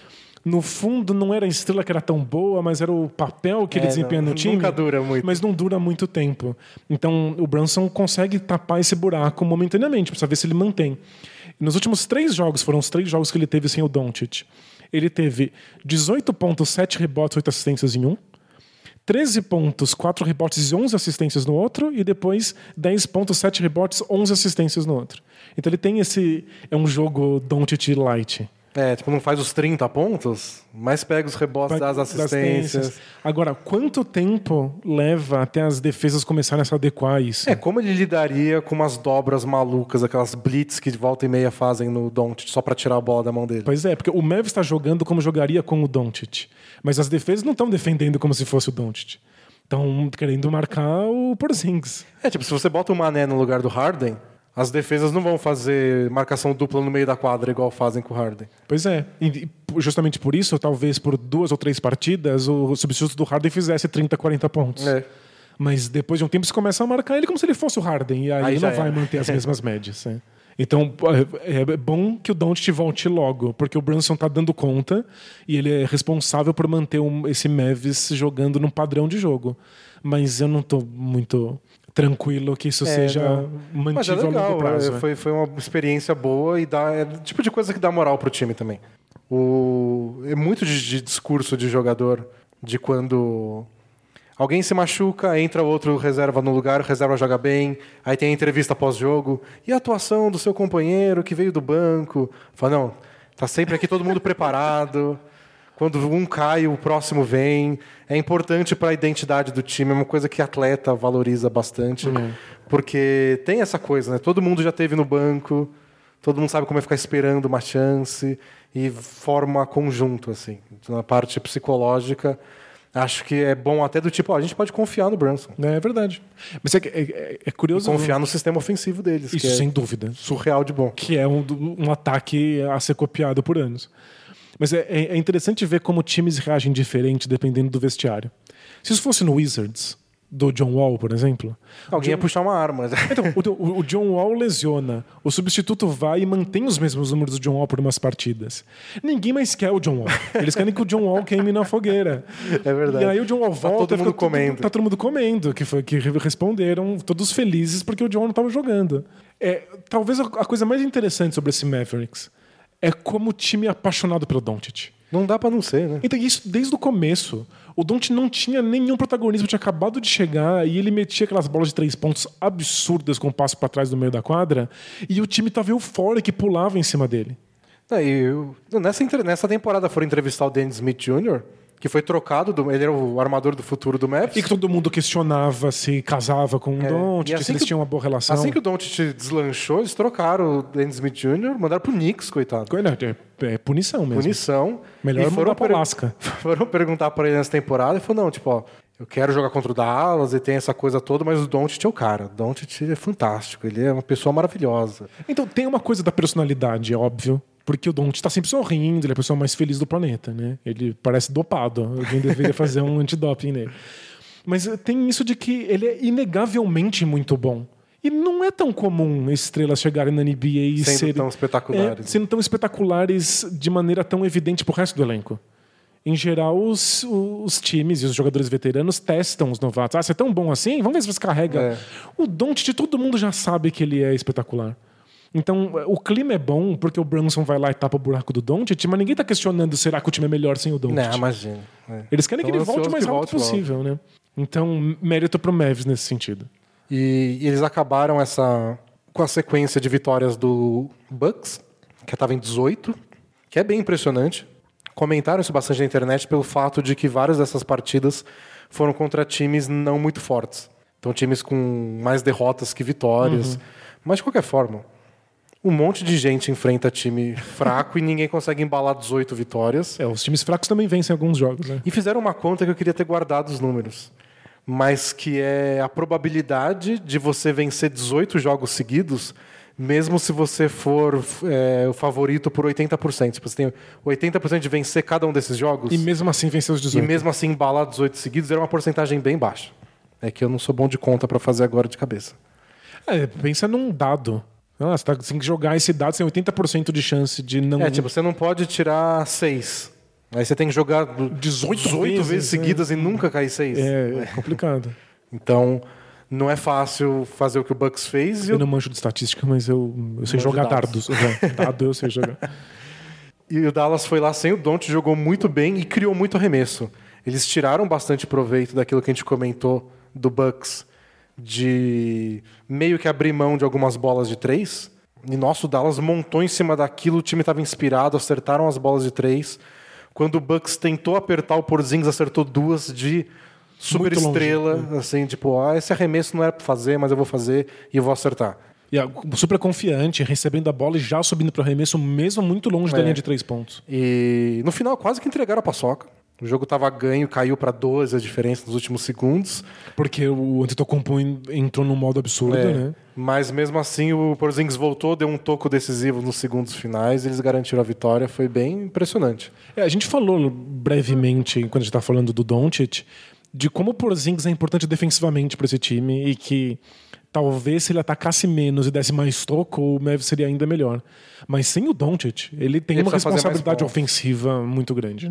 no fundo não era a estrela que era tão boa, mas era o papel que ele É, desempenha não, no time. nunca dura muito. Mas não dura muito tempo. Então o Brunson consegue tapar esse buraco momentaneamente, para ver se ele mantém. Nos últimos três jogos, foram os três jogos que ele teve sem o Doncic. Ele teve dezoito pontos, sete rebotes, oito assistências em um. treze pontos, quatro rebotes e onze assistências no outro. E depois dez pontos, sete rebotes, onze assistências no outro. Então ele tem esse... É um jogo Doncic light. É, tipo, não faz os trinta pontos, mas pega os rebotes das assistências. Agora, quanto tempo leva até as defesas começarem a se adequar a isso? É, como ele lidaria com umas dobras malucas, aquelas blitz que de volta e meia fazem no Doncic só pra tirar a bola da mão dele? Pois é, porque o Mavis está jogando como jogaria com o Doncic. Mas as defesas não estão defendendo como se fosse o Doncic. Estão querendo marcar o Porzingis. É, tipo, se você bota o Mané no lugar do Harden, as defesas não vão fazer marcação dupla no meio da quadra igual fazem com o Harden. Pois é. E justamente por isso, talvez por duas ou três partidas, o substituto do Harden fizesse trinta, quarenta pontos. É. Mas depois de um tempo você começa a marcar ele como se ele fosse o Harden. E aí, Aí não já vai é. manter as mesmas médias. É. Então é bom que o Doncic volte logo, porque o Brunson tá dando conta e ele é responsável por manter um, esse Mavis jogando num padrão de jogo. Mas eu não tô muito tranquilo que isso É, seja não. mantido Mas é a longo legal, prazo. é, foi, foi uma experiência boa e dá, é o tipo de coisa que dá moral pro time também. O, é muito de, de discurso de jogador, de quando alguém se machuca, entra outro reserva no lugar, o reserva joga bem, aí tem a entrevista pós-jogo, e a atuação do seu companheiro que veio do banco? Fala, não, tá sempre aqui todo mundo preparado. Quando um cai, o próximo vem. É importante para a identidade do time, é uma coisa que atleta valoriza bastante, Uhum. porque tem essa coisa, né? Todo mundo já teve no banco, todo mundo sabe como é ficar esperando uma chance e forma conjunto, assim. Na parte psicológica, acho que é bom até do tipo, ó, a gente pode confiar no Brunson. É verdade. Mas é, é, é curioso... E confiar no sistema ofensivo deles. Isso, que é sem dúvida. surreal de bom. Que é um, um ataque a ser copiado por anos. Mas é, é interessante ver como times reagem diferente dependendo do vestiário. Se isso fosse no Wizards, do John Wall, por exemplo... Alguém ia puxar uma arma. Então, o, o John Wall lesiona, o substituto vai e mantém os mesmos números do John Wall por umas partidas. Ninguém mais quer o John Wall. Eles querem que o John Wall queime na fogueira. É verdade. E aí o John Wall volta... Tá todo mundo fica tudo- comendo. Tá todo mundo comendo, que, foi, que responderam todos felizes porque o John Wall não estava jogando. É, talvez a, a coisa mais interessante sobre esse Mavericks é como o time é apaixonado pelo Doncic. Não dá pra não ser, né? Então, isso desde o começo. O Doncic não tinha nenhum protagonismo, tinha acabado de chegar e ele metia aquelas bolas de três pontos absurdas com um passo pra trás no meio da quadra e o time tava eufórico e pulava em cima dele. Não, e eu- nessa, entre- nessa temporada foram entrevistar o Dennis Smith Júnior, que foi trocado, do, ele era o armador do futuro do Mavs. E que todo mundo questionava se casava com o É, Doncic, e assim se eles que- tinham uma boa relação. Assim que o Doncic deslanchou, eles trocaram o Dennis Smith Júnior, mandaram pro Knicks, coitado. Não, é, é punição mesmo. Punição. Melhor E mandar pra per- Alaska. Foram perguntar pra ele nessa temporada e falou, não, tipo, ó, eu quero jogar contra o Dallas e tem essa coisa toda, mas o Doncic é o cara. O Doncic é fantástico, ele é uma pessoa maravilhosa. Então tem uma coisa da personalidade, é óbvio. Porque o Doncic tá sempre sorrindo, ele é a pessoa mais feliz do planeta, né? Ele parece dopado. Alguém deveria fazer um antidoping nele. Mas tem isso de que ele é inegavelmente muito bom. E não é tão comum estrelas chegarem na N B A e Sendo serem tão espetaculares. é, sendo tão espetaculares de maneira tão evidente pro resto do elenco. Em geral, os, os times e os jogadores veteranos testam os novatos. Ah, você é tão bom assim? Vamos ver se você carrega. É. O Doncic, todo mundo já sabe que ele é espetacular. Então, o clima é bom porque o Brunson vai lá e tapa o buraco do Doncic, mas ninguém tá questionando será que o time é melhor sem o Doncic. Não, imagina. É. Eles querem Tão que ele volte o ansioso mais que rápido volte logo. possível, né? Então, mérito pro Mavs nesse sentido. E, e eles acabaram essa com a sequência de vitórias do Bucks, que estava em dezoito, que é bem impressionante. Comentaram isso bastante na internet pelo fato de que várias dessas partidas foram contra times não muito fortes. Então, times com mais derrotas que vitórias. Uhum. Mas, de qualquer forma, um monte de gente enfrenta time fraco e ninguém consegue embalar dezoito vitórias. É, os times fracos também vencem alguns jogos, né? E fizeram uma conta que eu queria ter guardado os números. Mas que é a probabilidade de você vencer dezoito jogos seguidos, mesmo se você for é, o favorito por oitenta por cento. Tipo, você tem oitenta por cento de vencer cada um desses jogos. E mesmo assim vencer os E dezoito. mesmo assim embalar dezoito seguidos era uma porcentagem bem baixa. É que eu não sou bom de conta para fazer agora de cabeça. É, pensa num dado. Ah, você tá- você tem que jogar esse dado, você tem oitenta por cento de chance de não... É, tipo, você não pode tirar seis. Aí você tem que jogar dezoito, dezoito vezes, vezes seguidas é. e nunca cair seis. É, é complicado. Então, não é fácil fazer o que o Bucks fez. Eu, eu não manjo de estatística, mas eu, eu sei jogar dados. dardos. Dado eu sei jogar. E o Dallas foi lá sem o Doncic, jogou muito bem e criou muito arremesso. Eles tiraram bastante proveito daquilo que a gente comentou do Bucks, de meio que abrir mão de algumas bolas de três. E nosso Dallas montou em cima daquilo, o time estava inspirado, acertaram as bolas de três. Quando o Bucks tentou apertar o Porzingis, acertou duas de super estrela, longe, né? Assim, tipo, ah, esse arremesso não era para fazer, mas eu vou fazer e eu vou acertar. E super confiante, recebendo a bola e já subindo para o arremesso, mesmo muito longe é. da linha de três pontos. E no final quase que entregaram a paçoca. O jogo estava ganho, caiu para doze a diferença nos últimos segundos. Porque o Antetokounmpo entrou num modo absurdo, é, né? Mas mesmo assim o Porzingis voltou, deu um toco decisivo nos segundos finais, eles garantiram a vitória, foi bem impressionante. É, a gente falou brevemente, quando a gente está falando do Doncic, de como o Porzingis é importante defensivamente para esse time e que talvez se ele atacasse menos e desse mais toco, o Mavs seria ainda melhor. Mas sem o Doncic, ele tem ele uma responsabilidade ofensiva muito grande.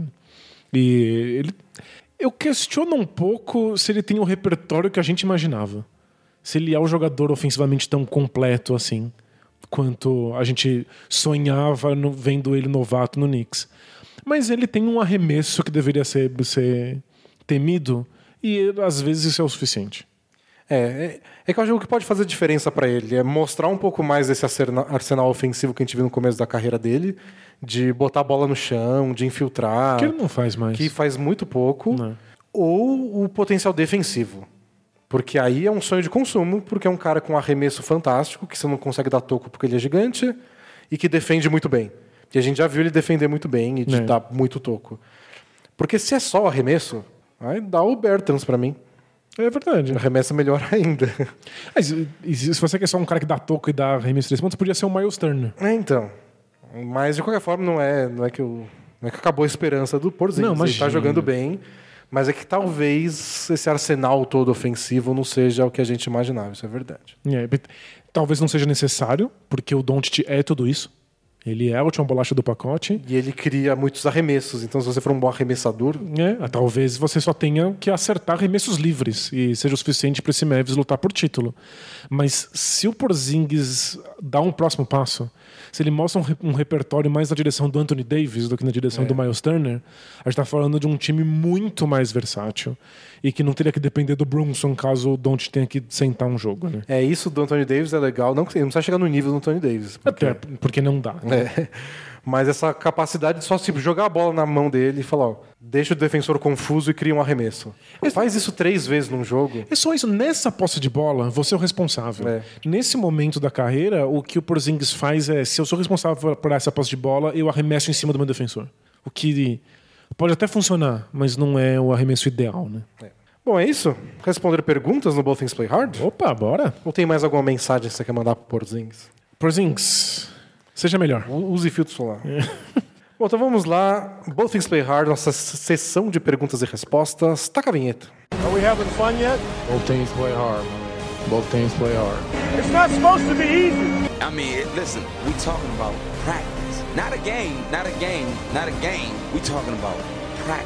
E ele... eu questiono um pouco se ele tem o repertório que a gente imaginava. Se ele é um jogador ofensivamente tão completo assim, quanto a gente sonhava no... vendo ele novato no Knicks. Mas ele tem um arremesso que deveria ser, ser temido e às vezes isso é o suficiente. É, é, é que eu acho que o que pode fazer diferença para ele é mostrar um pouco mais desse arsenal ofensivo que a gente viu no começo da carreira dele, de botar a bola no chão, de infiltrar. Que ele não faz mais. Que faz muito pouco. Não. Ou o potencial defensivo. Porque aí é um sonho de consumo, porque é um cara com um arremesso fantástico, que você não consegue dar toco porque ele é gigante, e que defende muito bem. E a gente já viu ele defender muito bem e de é. dar muito toco. Porque se é só o arremesso, aí dá o Bertans para mim. É verdade. Arremessa melhor ainda. Mas, e se você quer só um cara que dá toco e dá arremesso de três pontos, podia ser o Miles Turner. É, então. Mas, de qualquer forma, não é, não é, que, eu, não é que acabou a esperança do Porzingis. Não, mas ele está jogando bem, mas é que talvez esse arsenal todo ofensivo não seja o que a gente imaginava. Isso é verdade. É, talvez não seja necessário, porque o Doncic é tudo isso. Ele é a última bolacha do pacote. E ele cria muitos arremessos. Então, se você for um bom arremessador... É, talvez você só tenha que acertar arremessos livres e seja o suficiente para esse Mavs lutar por título. Mas se o Porzingis dá um próximo passo, se ele mostra um, re- um repertório mais na direção do Anthony Davis do que na direção é. do Miles Turner, a gente está falando de um time muito mais versátil e que não teria que depender do Brunson caso o Doncic tenha que sentar um jogo. Né? É, isso do Anthony Davis é legal. Não, não precisa chegar no nível do Anthony Davis. Porque... Até porque não dá. É. Mas essa capacidade de só tipo, jogar a bola na mão dele e falar, ó, deixa o defensor confuso e cria um arremesso. Esse... Faz isso três vezes num jogo. É só isso. Nessa posse de bola, você é o responsável. É. Nesse momento da carreira, o que o Porzingis faz é, se eu sou responsável por essa posse de bola, eu arremesso em cima do meu defensor. O que pode até funcionar, mas não é o arremesso ideal, né? É. Bom, é isso? Responder perguntas no Both Things Play Hard? Opa, bora. Ou tem mais alguma mensagem que você quer mandar pro Porzingis? Porzingis, seja melhor. Use filtro solar. É. Bom, então vamos lá. Both Things Play Hard, nossa sessão de perguntas e respostas. Taca a vinheta. Are we having fun yet? Both teams play hard, man. Both teams play hard. It's not supposed to be easy. I mean, listen, we talking about practice. Not a game, not a game, not a game. We talking about practice.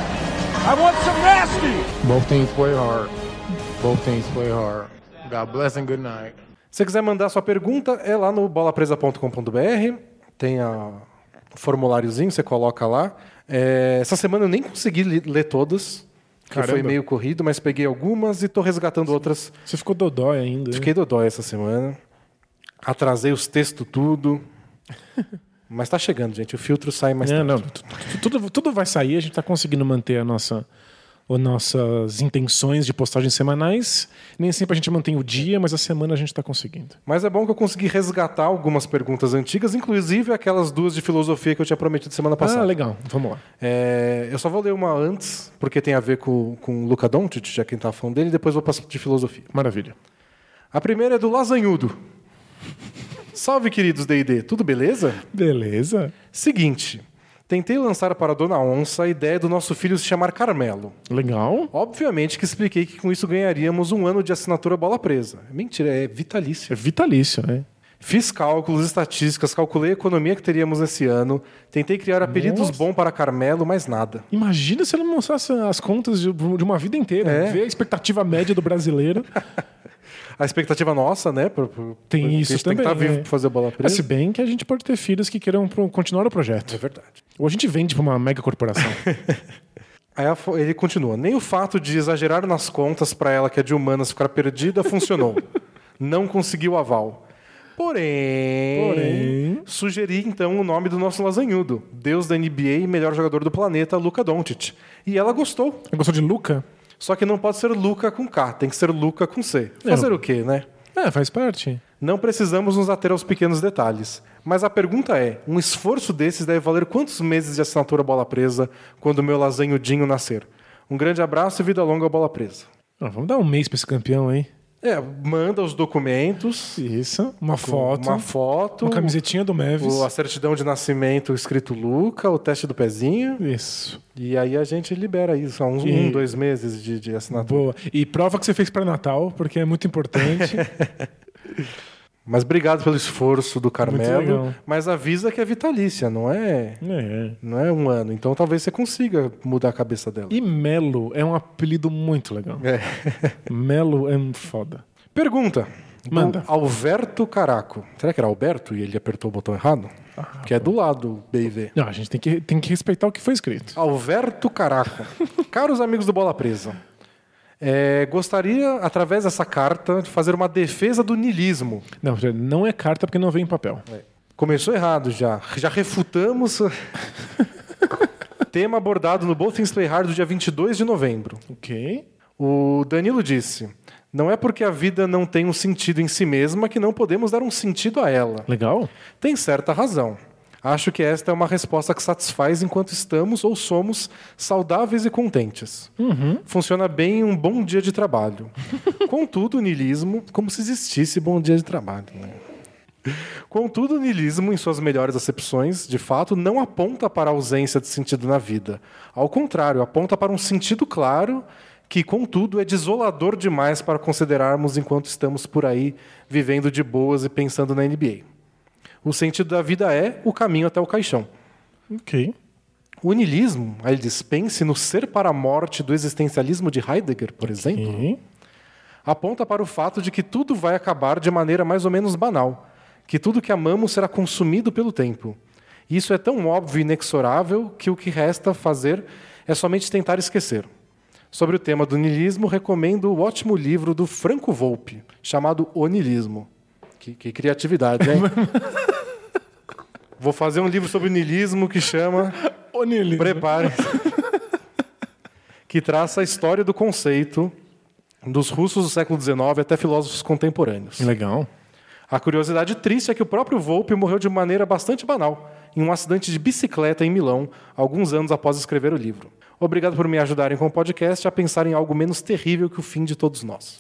I want some nasty. Both teams play hard. Both teams play hard. God bless and good night. Se você quiser mandar sua pergunta, é lá no bola presa ponto com ponto b r. Tem a formuláriozinho, você coloca lá. É, essa semana eu nem consegui ler todas, que foi meio corrido, mas peguei algumas e estou resgatando outras. Você ficou dodói ainda. Fiquei dodói essa semana. Atrasei os textos tudo. Mas está chegando, gente. O filtro sai mais é, tarde. Não, tudo, tudo vai sair, a gente está conseguindo manter a nossa... as nossas intenções de postagens semanais. Nem sempre a gente mantém o dia, mas a semana a gente está conseguindo. Mas é bom que eu consegui resgatar algumas perguntas antigas, inclusive aquelas duas de filosofia que eu tinha prometido semana passada. Ah, legal. Vamos lá. É, eu só vou ler uma antes, porque tem a ver com, com o Luka Doncic, já que a gente estava falando dele, e depois vou passar de filosofia. Maravilha. A primeira é do Lasanhudo. Salve, queridos D e D. Tudo beleza? Beleza. Seguinte... Tentei lançar para a Dona Onça a ideia do nosso filho se chamar Carmelo. Legal. Obviamente que expliquei que com isso ganharíamos um ano de assinatura Bola Presa. Mentira, é vitalício. É vitalício, né? Fiz cálculos, estatísticas, calculei a economia que teríamos nesse ano, tentei criar apelidos Nossa. bons para Carmelo, mas nada. Imagina se ela mostrasse as contas de, de uma vida inteira. É. Ver a expectativa média do brasileiro. A expectativa nossa, né? Por, por, Tem por- isso a gente também. tem que estar vivo é. para fazer bola Mas presa. se bem que a gente pode ter filhos que queiram pro- continuar o projeto. É verdade. Ou a gente vende para uma mega corporação. Aí a fo- ele continua. Nem o fato de exagerar nas contas para ela que é de humanas ficar perdida funcionou. Não conseguiu aval. Porém, Porém. sugeri então o nome do nosso lasanhudo, Deus da N B A e melhor jogador do planeta, Luka Doncic. E ela gostou. Gostou de Luca? Só que não pode ser Luca com K, tem que ser Luca com C. Fazer É. o quê, né? É, faz parte. Não precisamos nos ater aos pequenos detalhes. Mas a pergunta é, um esforço desses deve valer quantos meses de assinatura Bola Presa quando o meu lasanhudinho nascer? Um grande abraço e vida longa Bola Presa. Ah, vamos dar um mês para esse campeão aí. É, manda os documentos, Isso. Uma foto. uma foto, Uma camisetinha do Mavis. o- a certidão de nascimento escrito Luca, o teste do pezinho, Isso. e aí a gente libera isso, há uns E- um, dois meses de, de assinatura. Boa. E prova que você fez para Natal, porque é muito importante. Mas obrigado pelo esforço do Muito Carmelo, legal. mas avisa que é vitalícia, não é, É. não é um ano. Então talvez você consiga mudar a cabeça dela. E Melo é um apelido muito legal. É. Melo é um foda. Pergunta. Manda. Do Alberto Caraco. Será que era Alberto e ele apertou o botão errado? que é do lado B e V. Não, a gente tem que, tem que respeitar o que foi escrito. Alberto Caraco. Caros amigos do Bola Presa, é, gostaria, através dessa carta, de fazer uma defesa do niilismo. Não, não é carta porque não vem em papel. Começou errado já. Já refutamos tema abordado no Both Things Play Hard do dia vinte e dois de novembro. Ok. O Danilo disse: não é porque a vida não tem um sentido em si mesma que não podemos dar um sentido a ela. Legal. Tem certa razão. Acho que esta é uma resposta que satisfaz enquanto estamos ou somos saudáveis e contentes. Funciona bem em um bom dia de trabalho. Contudo, o niilismo, como se existisse bom dia de trabalho, né? Contudo, o niilismo, em suas melhores acepções, de fato, não aponta para a ausência de sentido na vida. Ao contrário, aponta para um sentido claro que, contudo, é desolador demais para considerarmos enquanto estamos por aí vivendo de boas e pensando na N B A. O sentido da vida é o caminho até o caixão. Ok. O niilismo, aí ele diz, pense no ser para a morte do existencialismo de Heidegger, por exemplo, Ok. aponta para o fato de que tudo vai acabar de maneira mais ou menos banal, que tudo que amamos será consumido pelo tempo. Isso é tão óbvio e inexorável que o que resta fazer é somente tentar esquecer. Sobre o tema do niilismo, recomendo o ótimo livro do Franco Volpi, chamado O Niilismo. Que, que criatividade, hein? Vou fazer um livro sobre o niilismo que chama... O niilismo. Prepare-se. Que traça a história do conceito dos russos do século dezenove até filósofos contemporâneos. Legal. A curiosidade triste é que o próprio Volpi morreu de maneira bastante banal, em um acidente de bicicleta em Milão, alguns anos após escrever o livro. Obrigado por me ajudarem com o podcast a pensar em algo menos terrível que o fim de todos nós.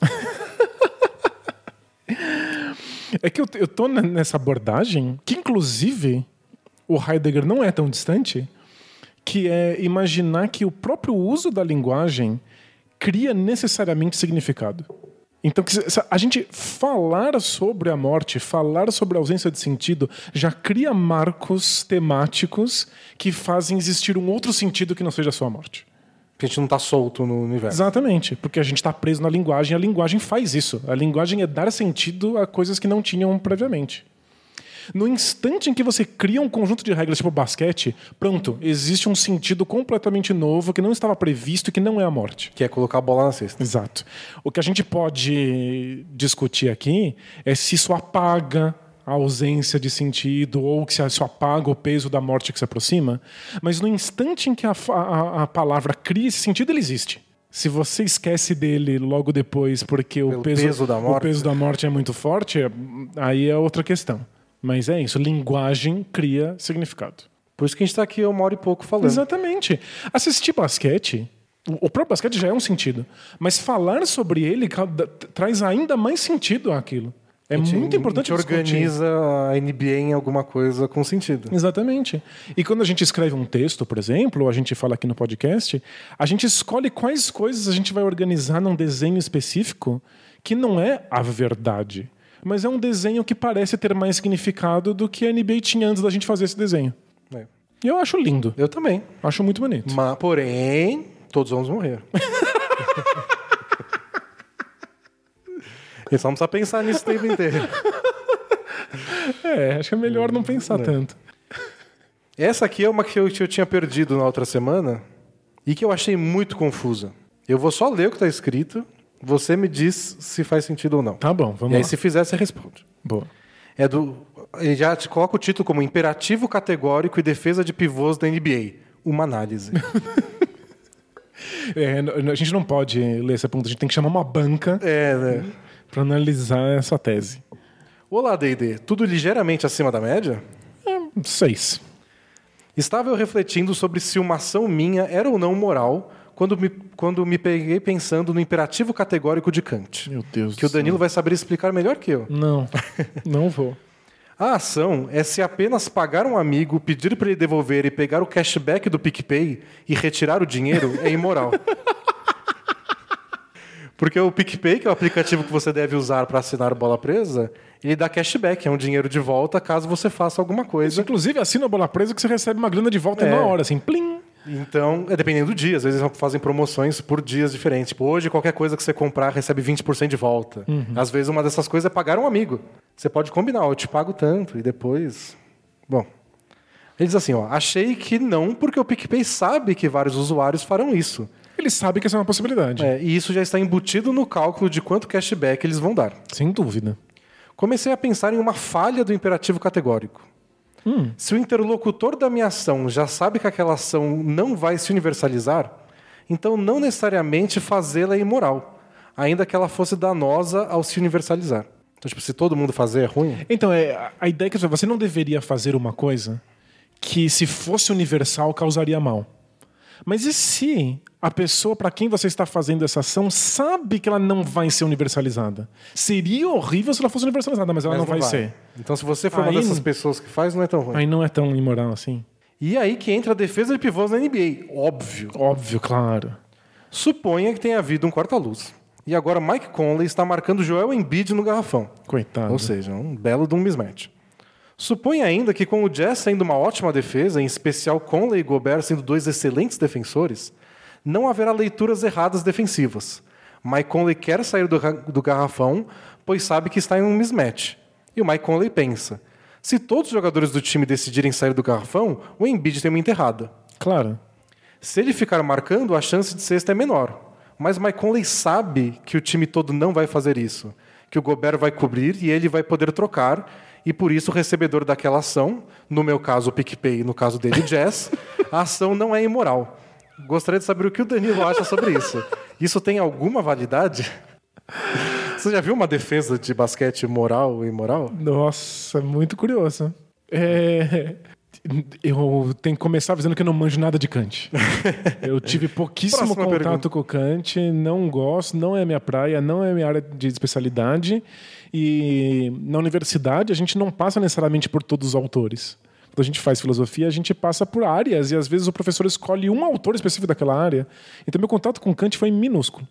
É que eu, eu tô n- nessa abordagem, que inclusive o Heidegger não é tão distante, que é imaginar que o próprio uso da linguagem cria necessariamente significado. Então, que se- se a gente falar sobre a morte, falar sobre a ausência de sentido, já cria marcos temáticos que fazem existir um outro sentido que não seja só a morte. Que a gente não está solto no universo. Exatamente, porque a gente está preso na linguagem, a linguagem faz isso. A linguagem é dar sentido a coisas que não tinham previamente. No instante em que você cria um conjunto de regras tipo basquete, pronto, existe um sentido completamente novo que não estava previsto e que não é a morte. Que é colocar a bola na cesta. Exato. O que a gente pode discutir aqui é se isso apaga a ausência de sentido ou que se isso apaga o peso da morte que se aproxima. Mas no instante em que a, a, a palavra cria esse sentido, ele existe. Se você esquece dele logo depois porque o Pelo peso, peso da morte. o peso da morte é muito forte, aí é outra questão. Mas é isso, linguagem cria significado. Por isso que a gente está aqui uma hora e pouco falando. Exatamente. Assistir basquete, o o próprio basquete já é um sentido, mas falar sobre ele ca- da- traz ainda mais sentido àquilo. É A gente- muito importante A gente discutir. organiza a N B A em alguma coisa com sentido. Exatamente. E quando a gente escreve um texto, por exemplo, ou a gente fala aqui no podcast, a gente escolhe quais coisas a gente vai organizar num desenho específico que não é a verdade. mas é um desenho que parece ter mais significado do que a N B A tinha antes da gente fazer esse desenho. É. E eu acho lindo. Eu também. Acho muito bonito. Mas, porém, todos vamos morrer. E só não precisa pensar nisso o tempo inteiro. É, acho que é melhor não pensar é. tanto. Essa aqui é uma que eu, que eu tinha perdido na outra semana e que eu achei muito confusa. Eu vou só ler o que está escrito, você me diz se faz sentido ou não. Tá bom, vamos e aí, lá. se fizer, você responde. Boa. É do, ele já te coloca o título como Imperativo Categórico e Defesa de Pivôs da N B A. Uma análise. É, a gente não pode ler essa pergunta, a gente tem que chamar uma banca É, né? para analisar essa tese. Olá, D e D. Tudo ligeiramente acima da média? É, seis. Estava eu refletindo sobre se uma ação minha era ou não moral quando me, quando me peguei pensando no imperativo categórico de Kant. Meu Deus Que o do céu. Danilo vai saber explicar melhor que eu. Não, não vou. A ação é se apenas pagar um amigo, pedir para ele devolver e pegar o cashback do PicPay e retirar o dinheiro é imoral. Porque o PicPay, que é o aplicativo que você deve usar para assinar Bola Presa, ele dá cashback, é um dinheiro de volta caso você faça alguma coisa. Inclusive, assina a Bola Presa que você recebe uma grana de volta É. na hora, assim, plim. Então, é dependendo do dia. Às vezes eles fazem promoções por dias diferentes. Tipo, hoje qualquer coisa que você comprar recebe vinte por cento de volta. Uhum. Às vezes uma dessas coisas é pagar um amigo. Você pode combinar, eu te pago tanto e depois... Bom, ele diz assim, ó, achei que não porque o PicPay sabe que vários usuários farão isso. Ele sabe que essa é uma possibilidade. É, e isso já está embutido no cálculo de quanto cashback eles vão dar. Sem dúvida. Comecei a pensar em uma falha do imperativo categórico. Hum. Se o interlocutor da minha ação já sabe que aquela ação não vai se universalizar, então não necessariamente fazê-la é imoral, ainda que ela fosse danosa ao se universalizar. Então, tipo, se todo mundo fazer é ruim? Então, é, a- a ideia é que você não deveria fazer uma coisa que, se fosse universal, causaria mal. Mas e se a pessoa para quem você está fazendo essa ação sabe que ela não vai ser universalizada? Seria horrível se ela fosse universalizada, mas ela Mas não, vai, ser. Então, se você for Aí- uma dessas pessoas que faz, não é tão ruim. Aí não é tão imoral assim. E aí que entra a defesa de pivôs na N B A. Óbvio. Óbvio, claro. Suponha que tenha havido um corta-luz. E agora Mike Conley está marcando Joel Embiid no garrafão. Coitado. Ou seja, um belo de um mismatch. Supõe ainda que com o Jazz sendo uma ótima defesa, em especial Conley e Gobert sendo dois excelentes defensores, não haverá leituras erradas defensivas. Mike Conley quer sair do, ra- do garrafão, pois sabe que está em um mismatch. E o Mike Conley pensa, se todos os jogadores do time decidirem sair do garrafão, o Embiid tem uma enterrada. Claro. Se ele ficar marcando, a chance de cesta é menor. Mas Mike Conley sabe que o time todo não vai fazer isso. Que o Gobert vai cobrir e ele vai poder trocar. E por isso o recebedor daquela ação, no meu caso o PicPay, no caso dele o Jazz, a ação não é imoral. Gostaria de saber o que o Danilo acha sobre isso. Isso tem alguma validade? Você já viu uma defesa de basquete moral e imoral? Nossa, muito curioso. É... Eu tenho que começar dizendo que eu não manjo nada de Kant. Eu tive pouquíssimo Próxima contato pergunta. com o Kant, não gosto, não é minha praia, não é minha área de especialidade. E na universidade a gente não passa necessariamente por todos os autores. Quando a gente faz filosofia, a gente passa por áreas e às vezes o professor escolhe um autor específico daquela área. Então meu contato com Kant foi minúsculo.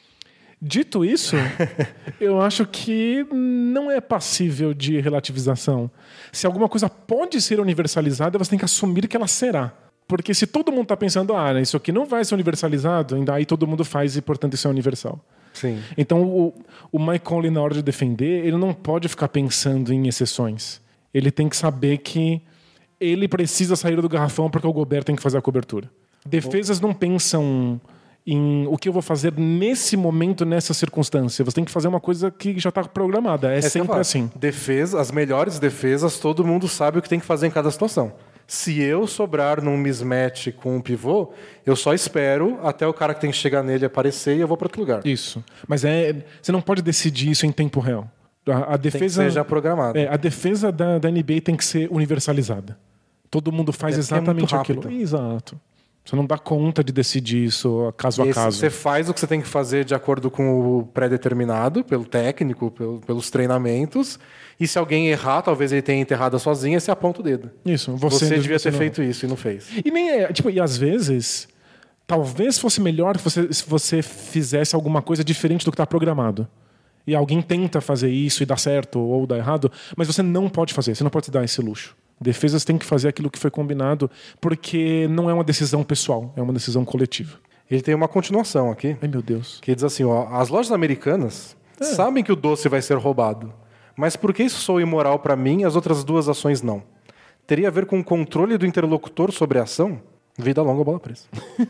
Dito isso, eu acho que não é passível de relativização. Se alguma coisa pode ser universalizada, você tem que assumir que ela será. Porque se todo mundo está pensando, ah, isso aqui não vai ser universalizado, ainda aí todo mundo faz e, portanto, isso é universal. Sim. Então, o, o Mike Conley, na hora de defender, ele não pode ficar pensando em exceções. Ele tem que saber que ele precisa sair do garrafão porque o Gobert tem que fazer a cobertura. Defesas não pensam em o que eu vou fazer nesse momento, nessa circunstância. Você tem que fazer uma coisa que já está programada. É, É isso que eu sempre falo. assim. Defesa, as melhores defesas, todo mundo sabe o que tem que fazer em cada situação. Se eu sobrar num mismatch com um pivô, eu só espero até o cara que tem que chegar nele aparecer e eu vou para outro lugar. Isso. Mas é, você não pode decidir isso em tempo real. A, a Tem que defesa, ser já programado. é, a defesa da, da N B A tem que ser universalizada. Todo mundo faz É porque é exatamente muito aquilo. rápido. Exato. Você não dá conta de decidir isso caso a Esse- caso. Você faz o que você tem que fazer de acordo com o pré-determinado, pelo técnico, pelo- pelos treinamentos. E se alguém errar, talvez ele tenha enterrado sozinho, você aponta o dedo. Isso. Você, Você, devia você ter não. feito isso e não fez. E nem é, tipo, e às vezes, talvez fosse melhor se você, se você fizesse alguma coisa diferente do que está programado. e alguém tenta fazer isso e dá certo ou dá errado, mas você não pode fazer, você não pode se dar esse luxo. Defesas têm que fazer aquilo que foi combinado, porque não é uma decisão pessoal, é uma decisão coletiva. Ele tem uma continuação aqui. Ai, meu Deus. Que diz assim, ó, as lojas americanas é. sabem que o doce vai ser roubado, mas por que isso soa imoral para mim e as outras duas ações não? Teria a ver com o controle do interlocutor sobre a ação? Vida longa, bola presa.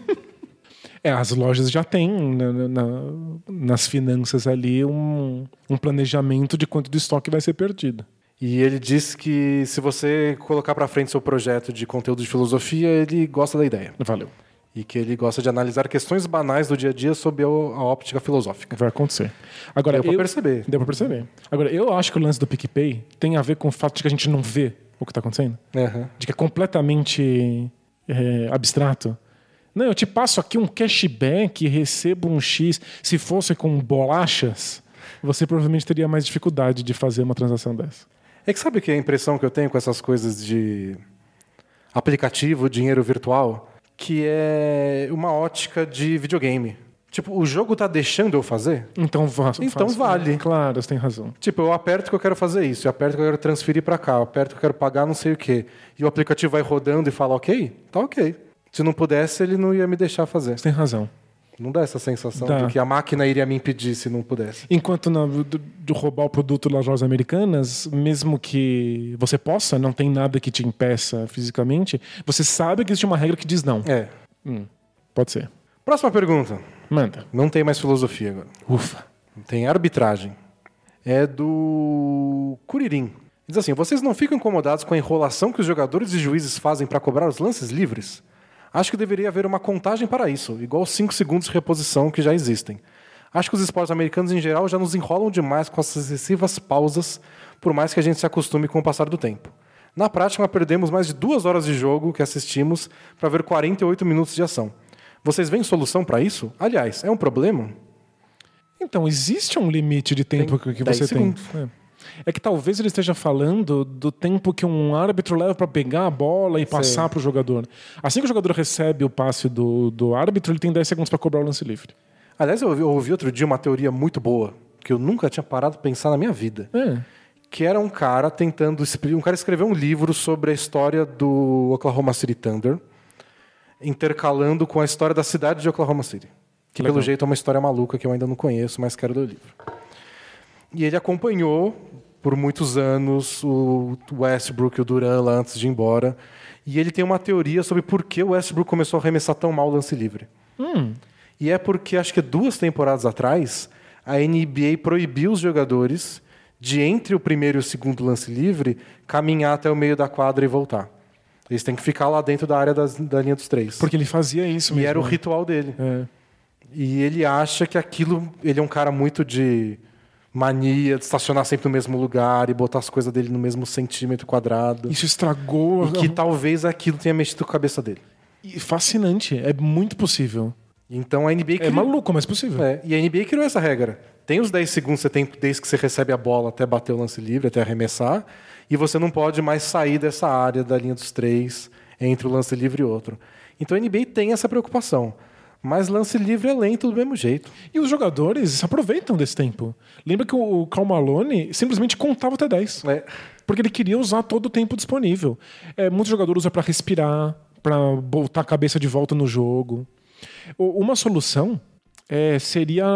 É, as lojas já têm na, na, nas finanças ali um, um planejamento de quanto do estoque vai ser perdido. E ele diz que se você colocar para frente seu projeto de conteúdo de filosofia, ele gosta da ideia. Valeu. E que ele gosta de analisar questões banais do dia a dia sob a, a óptica filosófica. Vai acontecer. Agora, deu eu, para perceber. Deu para perceber. Agora, eu acho que o lance do PicPay tem a ver com o fato de que a gente não vê o que está acontecendo. Uhum. De que é completamente é, abstrato. Não, eu te passo aqui um cashback e recebo um X. Se fosse com bolachas, você provavelmente teria mais dificuldade de fazer uma transação dessa. É que sabe que a impressão que eu tenho com essas coisas de aplicativo, dinheiro virtual, que é uma ótica de videogame. Tipo, o jogo tá deixando eu fazer? Então, va- então faço. vale. Claro, você tem razão. Tipo, eu aperto que eu quero fazer isso, eu aperto que eu quero transferir para cá, eu aperto que eu quero pagar não sei o quê. E o aplicativo vai rodando e fala, ok? Tá ok. Se não pudesse, ele não ia me deixar fazer. Você tem razão. Não dá essa sensação Dá. de que a máquina iria me impedir se não pudesse. Enquanto na, de, de roubar o produto nas lojas americanas, mesmo que você possa, não tem nada que te impeça fisicamente, você sabe que existe uma regra que diz não. É. Hum, pode ser. Próxima pergunta. Manda. Não tem mais filosofia agora. Ufa. Tem arbitragem. É do Curirim. Diz assim, vocês não ficam incomodados com a enrolação que os jogadores e juízes fazem para cobrar os lances livres? Acho que deveria haver uma contagem para isso, igual os cinco segundos de reposição que já existem. Acho que os esportes americanos, em geral, já nos enrolam demais com as excessivas pausas, por mais que a gente se acostume com o passar do tempo. Na prática, perdemos mais de duas horas de jogo que assistimos para ver quarenta e oito minutos de ação. Vocês veem solução para isso? Aliás, é um problema? Então, existe um limite de tempo Tem que dez você segundos. tem. É. é que talvez ele esteja falando do tempo que um árbitro leva para pegar a bola e passar para o jogador. Assim que o jogador recebe o passe do, do árbitro, ele tem dez segundos para cobrar o lance livre. Aliás, eu ouvi, eu ouvi outro dia uma teoria muito boa, que eu nunca tinha parado para pensar na minha vida. É. Que era um cara tentando... Um cara escreveu um livro sobre a história do Oklahoma City Thunder, intercalando com a história da cidade de Oklahoma City. Que, Legal. pelo jeito, é uma história maluca que eu ainda não conheço, mas quero ler o livro. E ele acompanhou, por muitos anos, o Westbrook e o Durant lá antes de ir embora. E ele tem uma teoria sobre por que o Westbrook começou a arremessar tão mal o lance livre. Hum. E é porque, acho que duas temporadas atrás, a N B A proibiu os jogadores de, entre o primeiro e o segundo lance livre, caminhar até o meio da quadra e voltar. Eles têm que ficar lá dentro da área das, da linha dos três. Porque ele fazia isso e mesmo. era o ritual dele. É. E ele acha que aquilo... Ele é um cara muito de mania de estacionar sempre no mesmo lugar e botar as coisas dele no mesmo centímetro quadrado. Isso estragou... E que talvez aquilo tenha mexido com a cabeça dele. E fascinante. É muito possível. Então a N B A... É criou... maluco, mas possível. É, e a N B A criou essa regra. Tem os dez segundos que você tem desde que você recebe a bola até bater o lance livre, até arremessar, e você não pode mais sair dessa área da linha dos três entre o lance livre e outro. Então a N B A tem essa preocupação. Mas lance livre é lento do mesmo jeito. E os jogadores se aproveitam desse tempo. Lembra que o Karl Malone simplesmente contava até dez. É. Porque ele queria usar todo o tempo disponível. É, muitos jogadores usam para respirar, para botar a cabeça de volta no jogo. Uma solução é, seria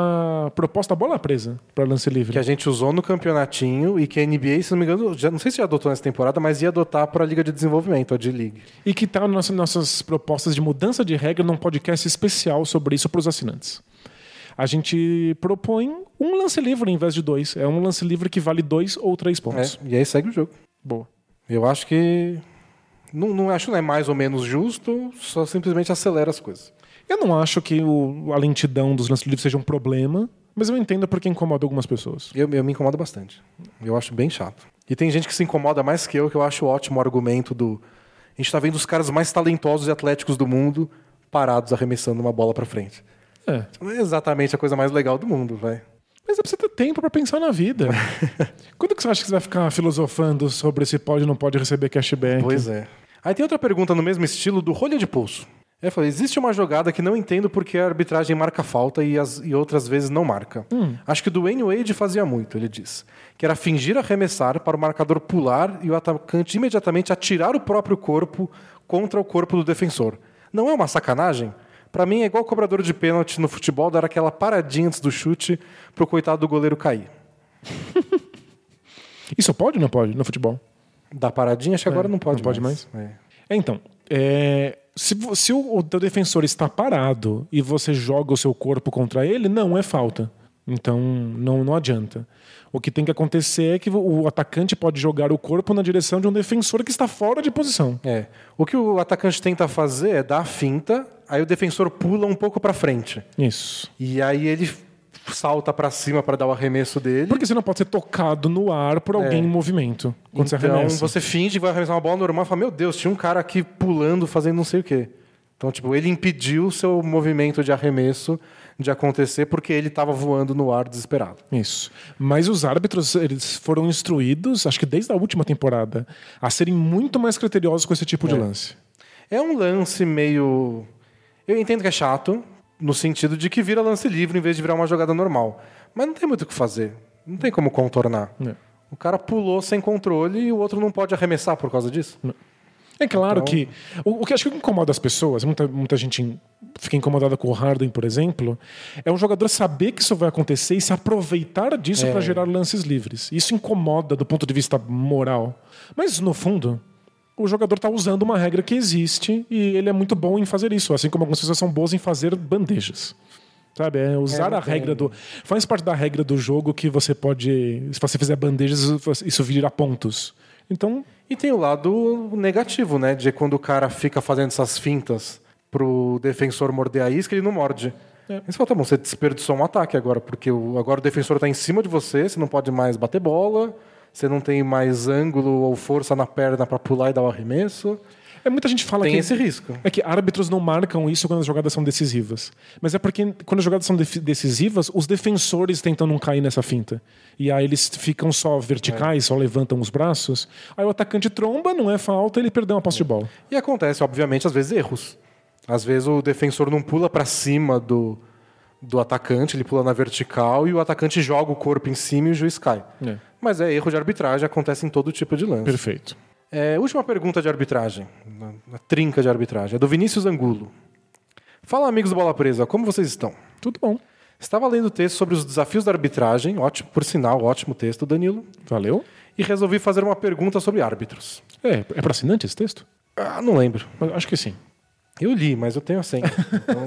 a proposta bola presa para lance livre. Que a gente usou no campeonatinho e que a N B A, se não me engano, já, não sei se já adotou nessa temporada, mas ia adotar para a Liga de Desenvolvimento, a D-League. E que está nas nossas, nossas propostas de mudança de regra num podcast especial sobre isso para os assinantes. A gente propõe um lance livre em vez de dois. É um lance livre que vale dois ou três pontos. É, e aí segue o jogo. Boa. Eu acho que... Não, não acho que não é mais ou menos justo, só simplesmente acelera as coisas. Eu não acho que o, a lentidão dos lances livres seja um problema, mas eu entendo porque incomoda algumas pessoas. Eu, eu me incomodo bastante. Eu acho bem chato. E tem gente que se incomoda mais que eu, que eu acho ótimo o argumento do... A gente tá vendo os caras mais talentosos e atléticos do mundo parados arremessando uma bola pra frente. É. Não é exatamente a coisa mais legal do mundo, vai. Mas é pra você ter tempo pra pensar na vida. Quando que você acha que você vai ficar filosofando sobre se pode ou não pode receber cashback? Pois é. Aí tem outra pergunta no mesmo estilo do Rolha de Pulso. Ele falou, existe uma jogada que não entendo porque a arbitragem marca falta e, as, e outras vezes não marca. Hum. Acho que o Dwayne Wade fazia muito, ele diz. Que era fingir arremessar para o marcador pular e o atacante imediatamente atirar o próprio corpo contra o corpo do defensor. Não é uma sacanagem? Para mim é igual o cobrador de pênalti no futebol dar aquela paradinha antes do chute para o coitado do goleiro cair. Isso pode ou não pode no futebol? Da paradinha, acho que é, agora não pode não pode mais. mais. É. Então, é, se, se o, o teu defensor está parado e você joga o seu corpo contra ele, não é falta. Então, não, não adianta. O que tem que acontecer é que o atacante pode jogar o corpo na direção de um defensor que está fora de posição. É. O que o atacante tenta fazer é dar a finta, aí o defensor pula um pouco para frente. Isso. E aí ele salta para cima para dar o arremesso dele. Porque você não pode ser tocado no ar por alguém é. em movimento. Quando então você arremessa. Você finge que vai arremessar uma bola normal e fala, meu Deus, tinha um cara aqui pulando, fazendo não sei o quê. Então, tipo, ele impediu o seu movimento de arremesso de acontecer porque ele estava voando no ar desesperado. Isso. Mas os árbitros, eles foram instruídos, acho que desde a última temporada, a serem muito mais criteriosos com esse tipo é. de lance. É um lance meio... Eu entendo que é chato, no sentido de que vira lance livre em vez de virar uma jogada normal. Mas não tem muito o que fazer. Não tem como contornar. É. O cara pulou sem controle e o outro não pode arremessar por causa disso. Não. É claro então... que... O, o que acho que incomoda as pessoas, muita, muita gente fica incomodada com o Harden, por exemplo, é um jogador saber que isso vai acontecer e se aproveitar disso é. para gerar lances livres. Isso incomoda do ponto de vista moral. Mas, no fundo, o jogador está usando uma regra que existe e ele é muito bom em fazer isso, assim como algumas pessoas são boas em fazer bandejas. Sabe? É usar é, a regra do... Faz parte da regra do jogo que você pode... Se você fizer bandejas, isso virá pontos. Então... E tem o lado negativo, né? De quando o cara fica fazendo essas fintas pro defensor morder a isca, ele não morde. É. Você fala, tá bom, você desperdiçou um ataque agora, porque o, agora o defensor tá em cima de você, você não pode mais bater bola, você não tem mais ângulo ou força na perna para pular e dar o arremesso. É, muita gente fala tem que esse risco. É que árbitros não marcam isso quando as jogadas são decisivas. Mas é porque quando as jogadas são de- decisivas, os defensores tentam não cair nessa finta. E aí eles ficam só verticais, é. só levantam os braços. Aí o atacante tromba, não é falta, ele perdeu uma posse de bola. E acontece, obviamente, às vezes erros. Às vezes o defensor não pula para cima do, do atacante, ele pula na vertical e o atacante joga o corpo em cima e o juiz cai. É. Mas é erro de arbitragem, acontece em todo tipo de lance. Perfeito. É, última pergunta de arbitragem, na, na trinca de arbitragem, é do Vinícius Angulo. Fala, amigos do Bola Presa, como vocês estão? Tudo bom. Estava lendo o texto sobre os desafios da arbitragem, ótimo, por sinal, ótimo texto, Danilo. Valeu. E resolvi fazer uma pergunta sobre árbitros. É, é para assinante esse texto? Ah, não lembro. Acho que sim. Eu li, mas eu tenho a senha. Então...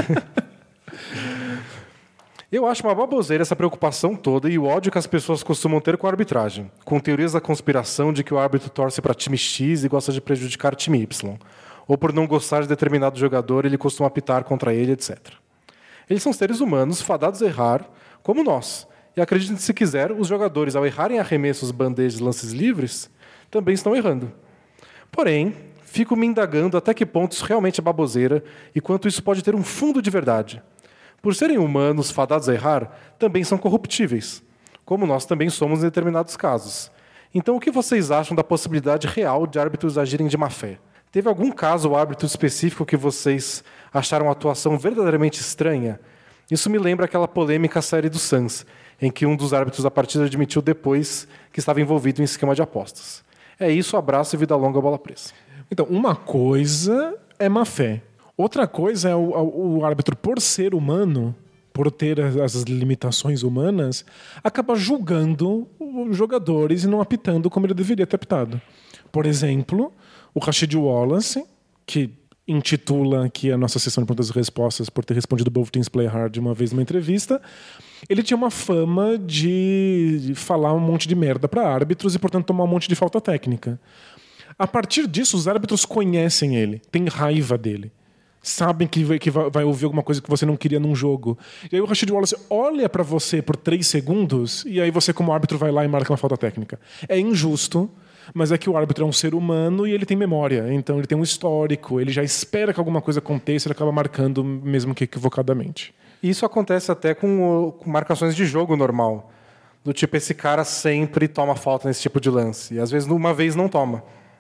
Eu acho uma baboseira essa preocupação toda e o ódio que as pessoas costumam ter com a arbitragem, com teorias da conspiração de que o árbitro torce para time X e gosta de prejudicar time Y, ou por não gostar de determinado jogador ele costuma apitar contra ele, etcétera. Eles são seres humanos fadados a errar, como nós, e acreditem se quiser, os jogadores, ao errarem arremessos, bandejas e lances livres, também estão errando. Porém, fico me indagando até que ponto isso realmente é baboseira e quanto isso pode ter um fundo de verdade. Por serem humanos fadados a errar, também são corruptíveis, como nós também somos em determinados casos. Então, o que vocês acham da possibilidade real de árbitros agirem de má fé? Teve algum caso ou árbitro específico que vocês acharam a atuação verdadeiramente estranha? Isso me lembra aquela polêmica série do Suns, em que um dos árbitros da partida admitiu depois que estava envolvido em esquema de apostas. É isso, abraço e vida longa, Bola Presa. Então, uma coisa é má fé. Outra coisa é o, o árbitro, por ser humano, por ter as limitações humanas, acaba julgando os jogadores e não apitando como ele deveria ter apitado. Por exemplo, o Rashid Wallace, que intitula aqui a nossa sessão de perguntas e respostas por ter respondido Both Teams Play Hard uma vez numa entrevista, ele tinha uma fama de falar um monte de merda para árbitros e, portanto, tomar um monte de falta técnica. A partir disso, os árbitros conhecem ele, têm raiva dele. Sabem que vai, que vai ouvir alguma coisa que você não queria num jogo. E aí o Rashid Wallace olha pra você por três segundos e aí você, como árbitro, vai lá e marca uma falta técnica. É injusto, mas é que o árbitro é um ser humano e ele tem memória. Então ele tem um histórico, ele já espera que alguma coisa aconteça e ele acaba marcando mesmo que equivocadamente. Isso acontece até com, com marcações de jogo normal. Do tipo, esse cara sempre toma falta nesse tipo de lance. E às vezes, uma vez não toma.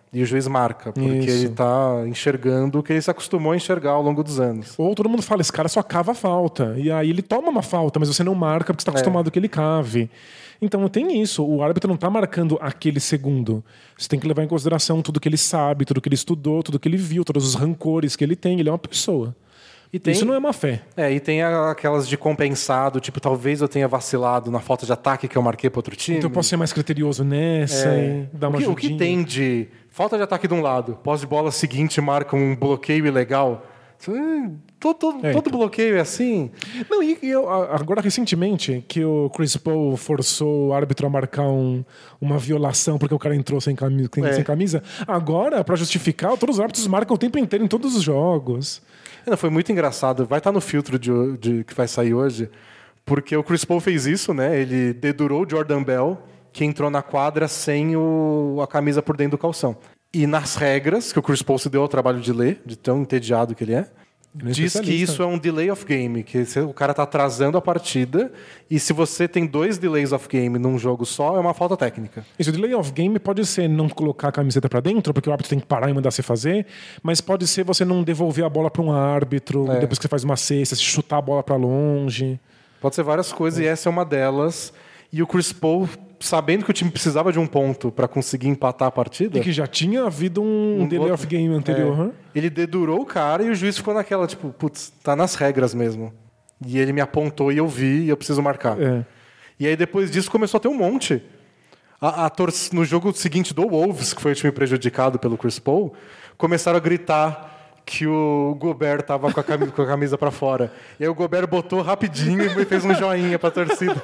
E o juiz marca, porque Isso. ele está enxergando o que ele se acostumou a enxergar ao longo dos anos. Ou todo mundo fala, esse cara só cava a falta. E aí ele toma uma falta, mas você não marca porque você está acostumado que ele cave. Então tem isso, o árbitro não está marcando aquele segundo. Você tem que levar em consideração tudo que ele sabe, tudo que ele estudou, tudo que ele viu, todos os rancores que ele tem. Ele é uma pessoa. E tem, isso não é má fé. É, e tem aquelas de compensado, tipo, talvez eu tenha vacilado na falta de ataque que eu marquei para outro time. Então eu posso ser mais criterioso nessa É. e dar uma o que, o ajudinha. que tem de falta de ataque de um lado, pós de bola seguinte marca um bloqueio ilegal. Hum, Todo, todo, É, todo então. bloqueio é assim. Não, e, e eu, a- agora recentemente, que o Chris Paul forçou o árbitro a marcar um- uma violação porque o cara entrou sem camisa, É. sem camisa, agora, pra justificar, todos os árbitros marcam o tempo inteiro em todos os jogos. Não, foi muito engraçado. Vai estar no filtro de, de- que vai sair hoje, porque o Chris Paul fez isso, né? Ele dedurou o Jordan Bell, que entrou na quadra sem o- a camisa por dentro do calção. E nas regras, que o Chris Paul se deu ao trabalho de ler, de tão entediado que ele é, Ele é diz que especialista. isso é um delay of game, que se- o cara está atrasando a partida, e se você tem dois delays of game num jogo só, é uma falta técnica. Isso, o delay of game pode ser não colocar a camiseta pra dentro, porque o árbitro tem que parar e mandar você fazer, mas pode ser você não devolver a bola pra um árbitro, É. depois que você faz uma cesta, se chutar a bola pra longe. Pode ser várias coisas, e essa é uma delas. E o Chris Paul, sabendo que o time precisava de um ponto para conseguir empatar a partida... E que já tinha havido um, Um delay outro- of game anterior. É. hã? Ele dedurou o cara e o juiz ficou naquela, tipo, putz, tá nas regras mesmo. E ele me apontou e eu vi e eu preciso marcar. É. E aí depois disso começou a ter um monte. A, a tor- no jogo seguinte do Wolves, que foi o time prejudicado pelo Chris Paul, começaram a gritar que o Gobert tava com a camisa, com a camisa para fora. E aí o Gobert botou rapidinho e fez um joinha pra torcida.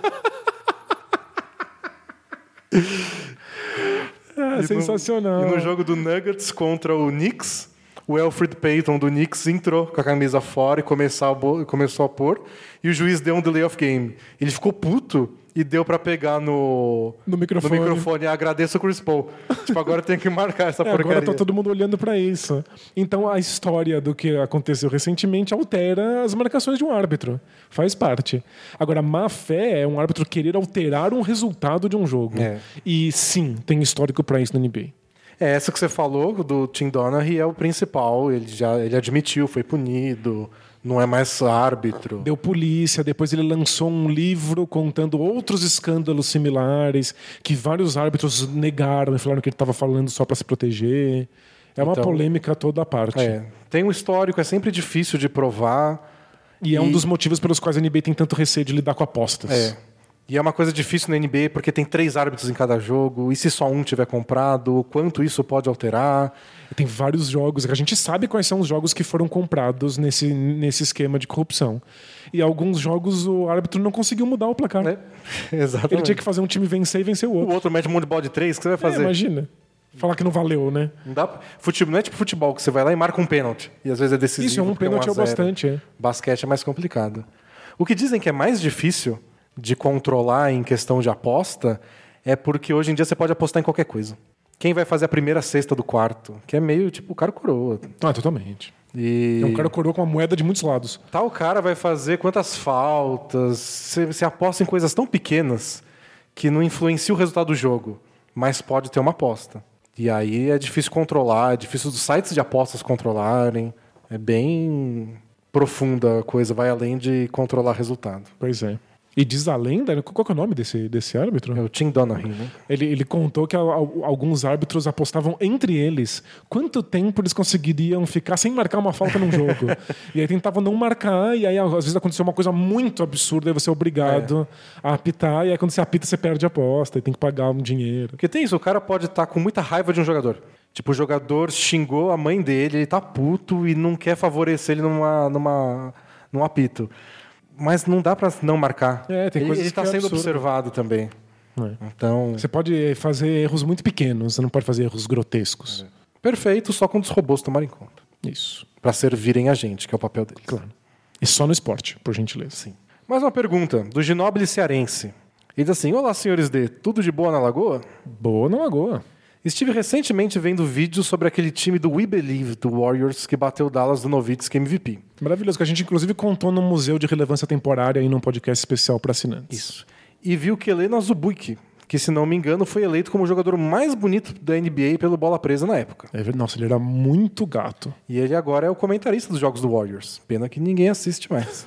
Ah, E no- sensacional. E no jogo do Nuggets contra o Knicks, o Elfrid Payton do Knicks entrou com a camisa fora e começou a, bo- começou a pôr, e o juiz deu um delay of game. Ele ficou puto e deu pra pegar no, No microfone. no microfone. Agradeço o Chris Paul. Tipo, agora eu tenho que marcar essa É, porcaria. agora tá todo mundo olhando pra isso. Então a história do que aconteceu recentemente altera as marcações de um árbitro. Faz parte. Agora, má fé é um árbitro querer alterar um resultado de um jogo. É. E sim, tem histórico pra isso na N B A. É, essa que você falou do Tim Donaghy é o principal. Ele já ele admitiu, foi punido, não é mais árbitro. Deu polícia, depois ele lançou um livro contando outros escândalos similares que vários árbitros negaram e falaram que ele estava falando só para se proteger. É uma Então, polêmica toda a parte. É, tem um histórico, é sempre difícil de provar. E é um E- dos motivos pelos quais a N B A tem tanto receio de lidar com apostas. É. E é uma coisa difícil na N B A porque tem três árbitros em cada jogo. E se só um tiver comprado, o quanto isso pode alterar? E tem vários jogos, a gente sabe quais são os jogos que foram comprados nesse, nesse esquema de corrupção. E alguns jogos o árbitro não conseguiu mudar o placar. Né? Exatamente. Ele tinha que fazer um time vencer e vencer o O outro. outro mete um monte de bola de três, o que você vai É, fazer? imagina. Falar que não valeu, né? Não, dá... Futebol, não é tipo futebol, que você vai lá e marca um pênalti. E às vezes é decisivo. Isso, um porque pênalti é um a zero. bastante, é. Basquete é mais complicado. O que dizem que é mais difícil de controlar em questão de aposta é porque hoje em dia você pode apostar em qualquer coisa. Quem vai fazer a primeira cesta do quarto? Que é meio tipo o cara coroa. Ah, totalmente. E É um cara coroa com uma moeda de muitos lados. tal cara vai fazer quantas faltas. Você, você aposta em coisas tão pequenas que não influencia o resultado do jogo, mas pode ter uma aposta. E aí é difícil controlar, é difícil os sites de apostas controlarem. É bem profunda a coisa, vai além de controlar resultado. Pois é. E diz a lenda, qual que é o nome desse, desse árbitro? É o Tim Donaghy, né? Ele, ele contou que a- a- alguns árbitros apostavam entre eles quanto tempo eles conseguiriam ficar sem marcar uma falta num jogo. E aí tentavam não marcar, e aí às vezes aconteceu uma coisa muito absurda, e você é obrigado a apitar, e aí quando você apita você perde a aposta e tem que pagar um dinheiro. Porque tem isso, o cara pode estar com muita raiva de um jogador. Tipo, o jogador xingou a mãe dele, ele tá puto e não quer favorecer ele numa, numa, num apito. Mas não dá pra não marcar. É, tem ele, coisas ele tá que é sendo absurdo. observado também. É. Então, Você pode fazer erros muito pequenos, você não pode fazer erros grotescos. perfeito, só quando os robôs tomarem conta. Isso, Pra servirem a gente, que é o papel deles. claro. E só no esporte, por gentileza. Sim. Mais uma pergunta, do Ginóbili Cearense. Ele diz assim, olá, senhores D, tudo de boa na Lagoa? Boa na Lagoa. Estive recentemente vendo vídeos sobre aquele time do We Believe, do Warriors, que bateu o Dallas do Nowitzki M V P. Maravilhoso, que a gente inclusive contou no Museu de Relevância Temporária e num podcast especial para assinantes. Isso. E viu Kelena Zubuike, que, se não me engano, foi eleito como o jogador mais bonito da N B A pelo Bola Presa na época. É verdade. Nossa, ele era muito gato. E ele agora é o comentarista dos jogos do Warriors. Pena que ninguém assiste mais.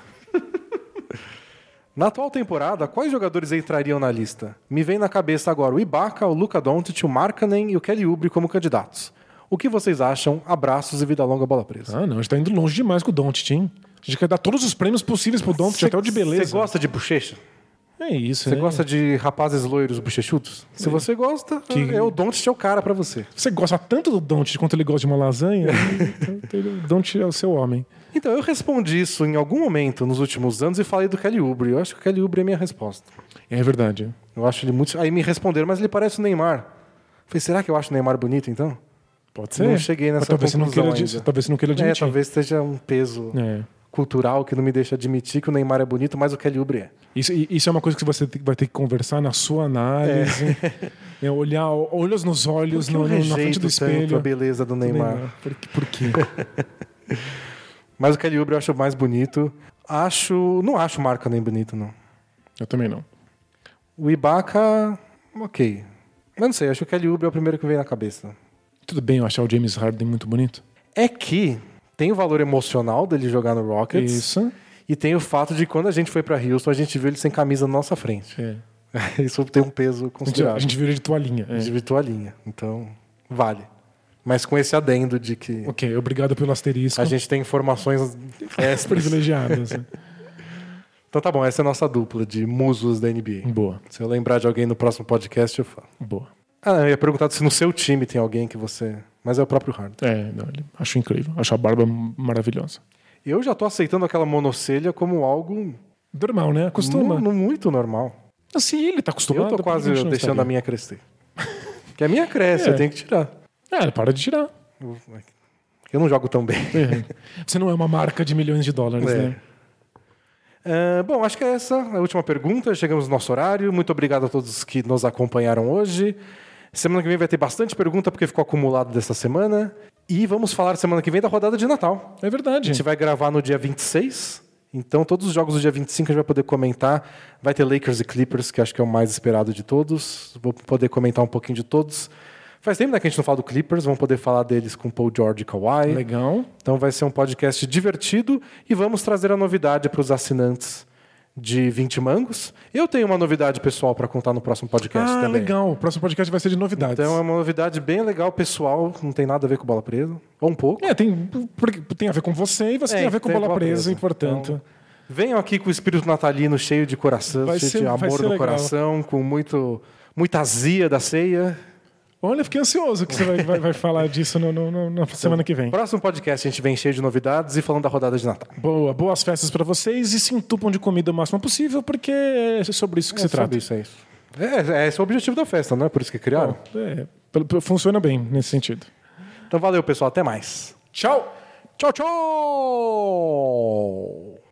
Na atual temporada, quais jogadores entrariam na lista? Me vem na cabeça agora o Ibaka, o Luka Doncic, o Markkanen e o Kelly Oubre como candidatos. O que vocês acham? Abraços e vida longa, Bola Presa. Ah, não, a gente tá indo longe demais com o Doncic, hein? A gente quer dar todos os prêmios possíveis pro Doncic, até o de beleza. Você gosta de bochecha? É isso, Você né? gosta de rapazes loiros bochechudos? Se você gosta, Que- é o Doncic é o cara pra você. Você gosta tanto do Doncic quanto ele gosta de uma lasanha, então o Doncic é o seu homem. Então, eu respondi isso em algum momento nos últimos anos e falei do Kelly Oubre. Eu acho que o Kelly Oubre é a minha resposta. É verdade. Eu acho ele muito... Aí me responderam, mas ele parece o Neymar. Falei, será que eu acho o Neymar bonito, então? Pode ser. Não cheguei nessa Mas talvez você não conclusão queira, ainda. di- talvez você não queira É, admitir. talvez esteja um peso É. cultural que não me deixa admitir que o Neymar é bonito, mas o Kelly Oubre é. Isso, isso é uma coisa que você tem- vai ter que conversar na sua análise. É. olhar olhos nos olhos, Por que no, eu no- na frente rejeito do espelho. tanto a beleza do Neymar? Por, que- por quê? Mas o Kelly Oubre eu acho mais bonito. Acho... Não acho o Markkanen bonito, não. Eu também não. O Ibaka... Ok. Mas não sei, acho que o Kelly Oubre é o primeiro que vem na cabeça. Tudo bem eu achar o James Harden muito bonito? É que tem o valor emocional dele jogar no Rockets. Isso. E tem o fato de que quando a gente foi pra Houston, a gente viu ele sem camisa na nossa frente. É. Isso tem um peso A gente, considerável. a gente viu ele de toalhinha. A É. gente viu toalhinha. Então, vale. Mas com esse adendo de que Ok, obrigado pelo asterisco. a gente tem informações extras. Privilegiadas. né? Então tá bom, essa é a nossa dupla de musos da N B A. Boa, Se eu lembrar de alguém no próximo podcast, eu falo. boa. Ah, eu ia perguntar se no seu time tem alguém que você... Mas é o próprio Harden. É, não, ele- acho incrível. Acho a barba maravilhosa. Eu já tô aceitando aquela monocelha como algo Normal, né? Acostuma. mu- muito normal. Se ele tá acostumado... Eu tô por que quase a gente não deixando estaria? a minha crescer. Porque a minha cresce, É. eu tenho que tirar. É, para de tirar. Eu não jogo tão bem. É. Você não é uma marca de milhões de dólares, É. né? É, bom, acho que é essa a última pergunta. Chegamos no nosso horário. Muito obrigado a todos que nos acompanharam hoje. Semana que vem vai ter bastante pergunta porque ficou acumulado dessa semana. E vamos falar semana que vem da rodada de Natal. É verdade. A gente vai gravar no dia vinte e seis. Então, todos os jogos do dia vinte e cinco a gente vai poder comentar. Vai ter Lakers e Clippers, que acho que é o mais esperado de todos. Vou poder comentar um pouquinho de todos. Faz tempo, né, que a gente não fala do Clippers. Vamos poder falar deles com Paul George e Kawhi. Legal. Então vai ser um podcast divertido e vamos trazer a novidade para os assinantes de vinte mangos. Eu tenho uma novidade pessoal para contar no próximo podcast Ah, também. legal. O próximo podcast vai ser de novidades. Então é uma novidade bem legal, pessoal. Não tem nada a ver com Bola Presa. Ou um pouco. É, tem, porque tem a ver com você e você É, tem a ver com tem bola bola presa, presa. e portanto... Então, venham aqui com o espírito natalino cheio de coração, Vai cheio ser- de vai amor ser no legal. coração, com muito, muita azia da ceia. Olha, fiquei ansioso que você vai, vai, vai falar disso no, no- no- na semana que vem. Próximo podcast a gente vem cheio de novidades e falando da rodada de Natal. Boa, boas festas pra vocês e se entupam de comida o máximo possível, porque é sobre isso que É se sobre trata. isso, é isso. É, é esse é o objetivo da festa, não é por isso que criaram? É, pelo- pelo- funciona bem nesse sentido. Então valeu, pessoal. Até mais. Tchau! Tchau, tchau!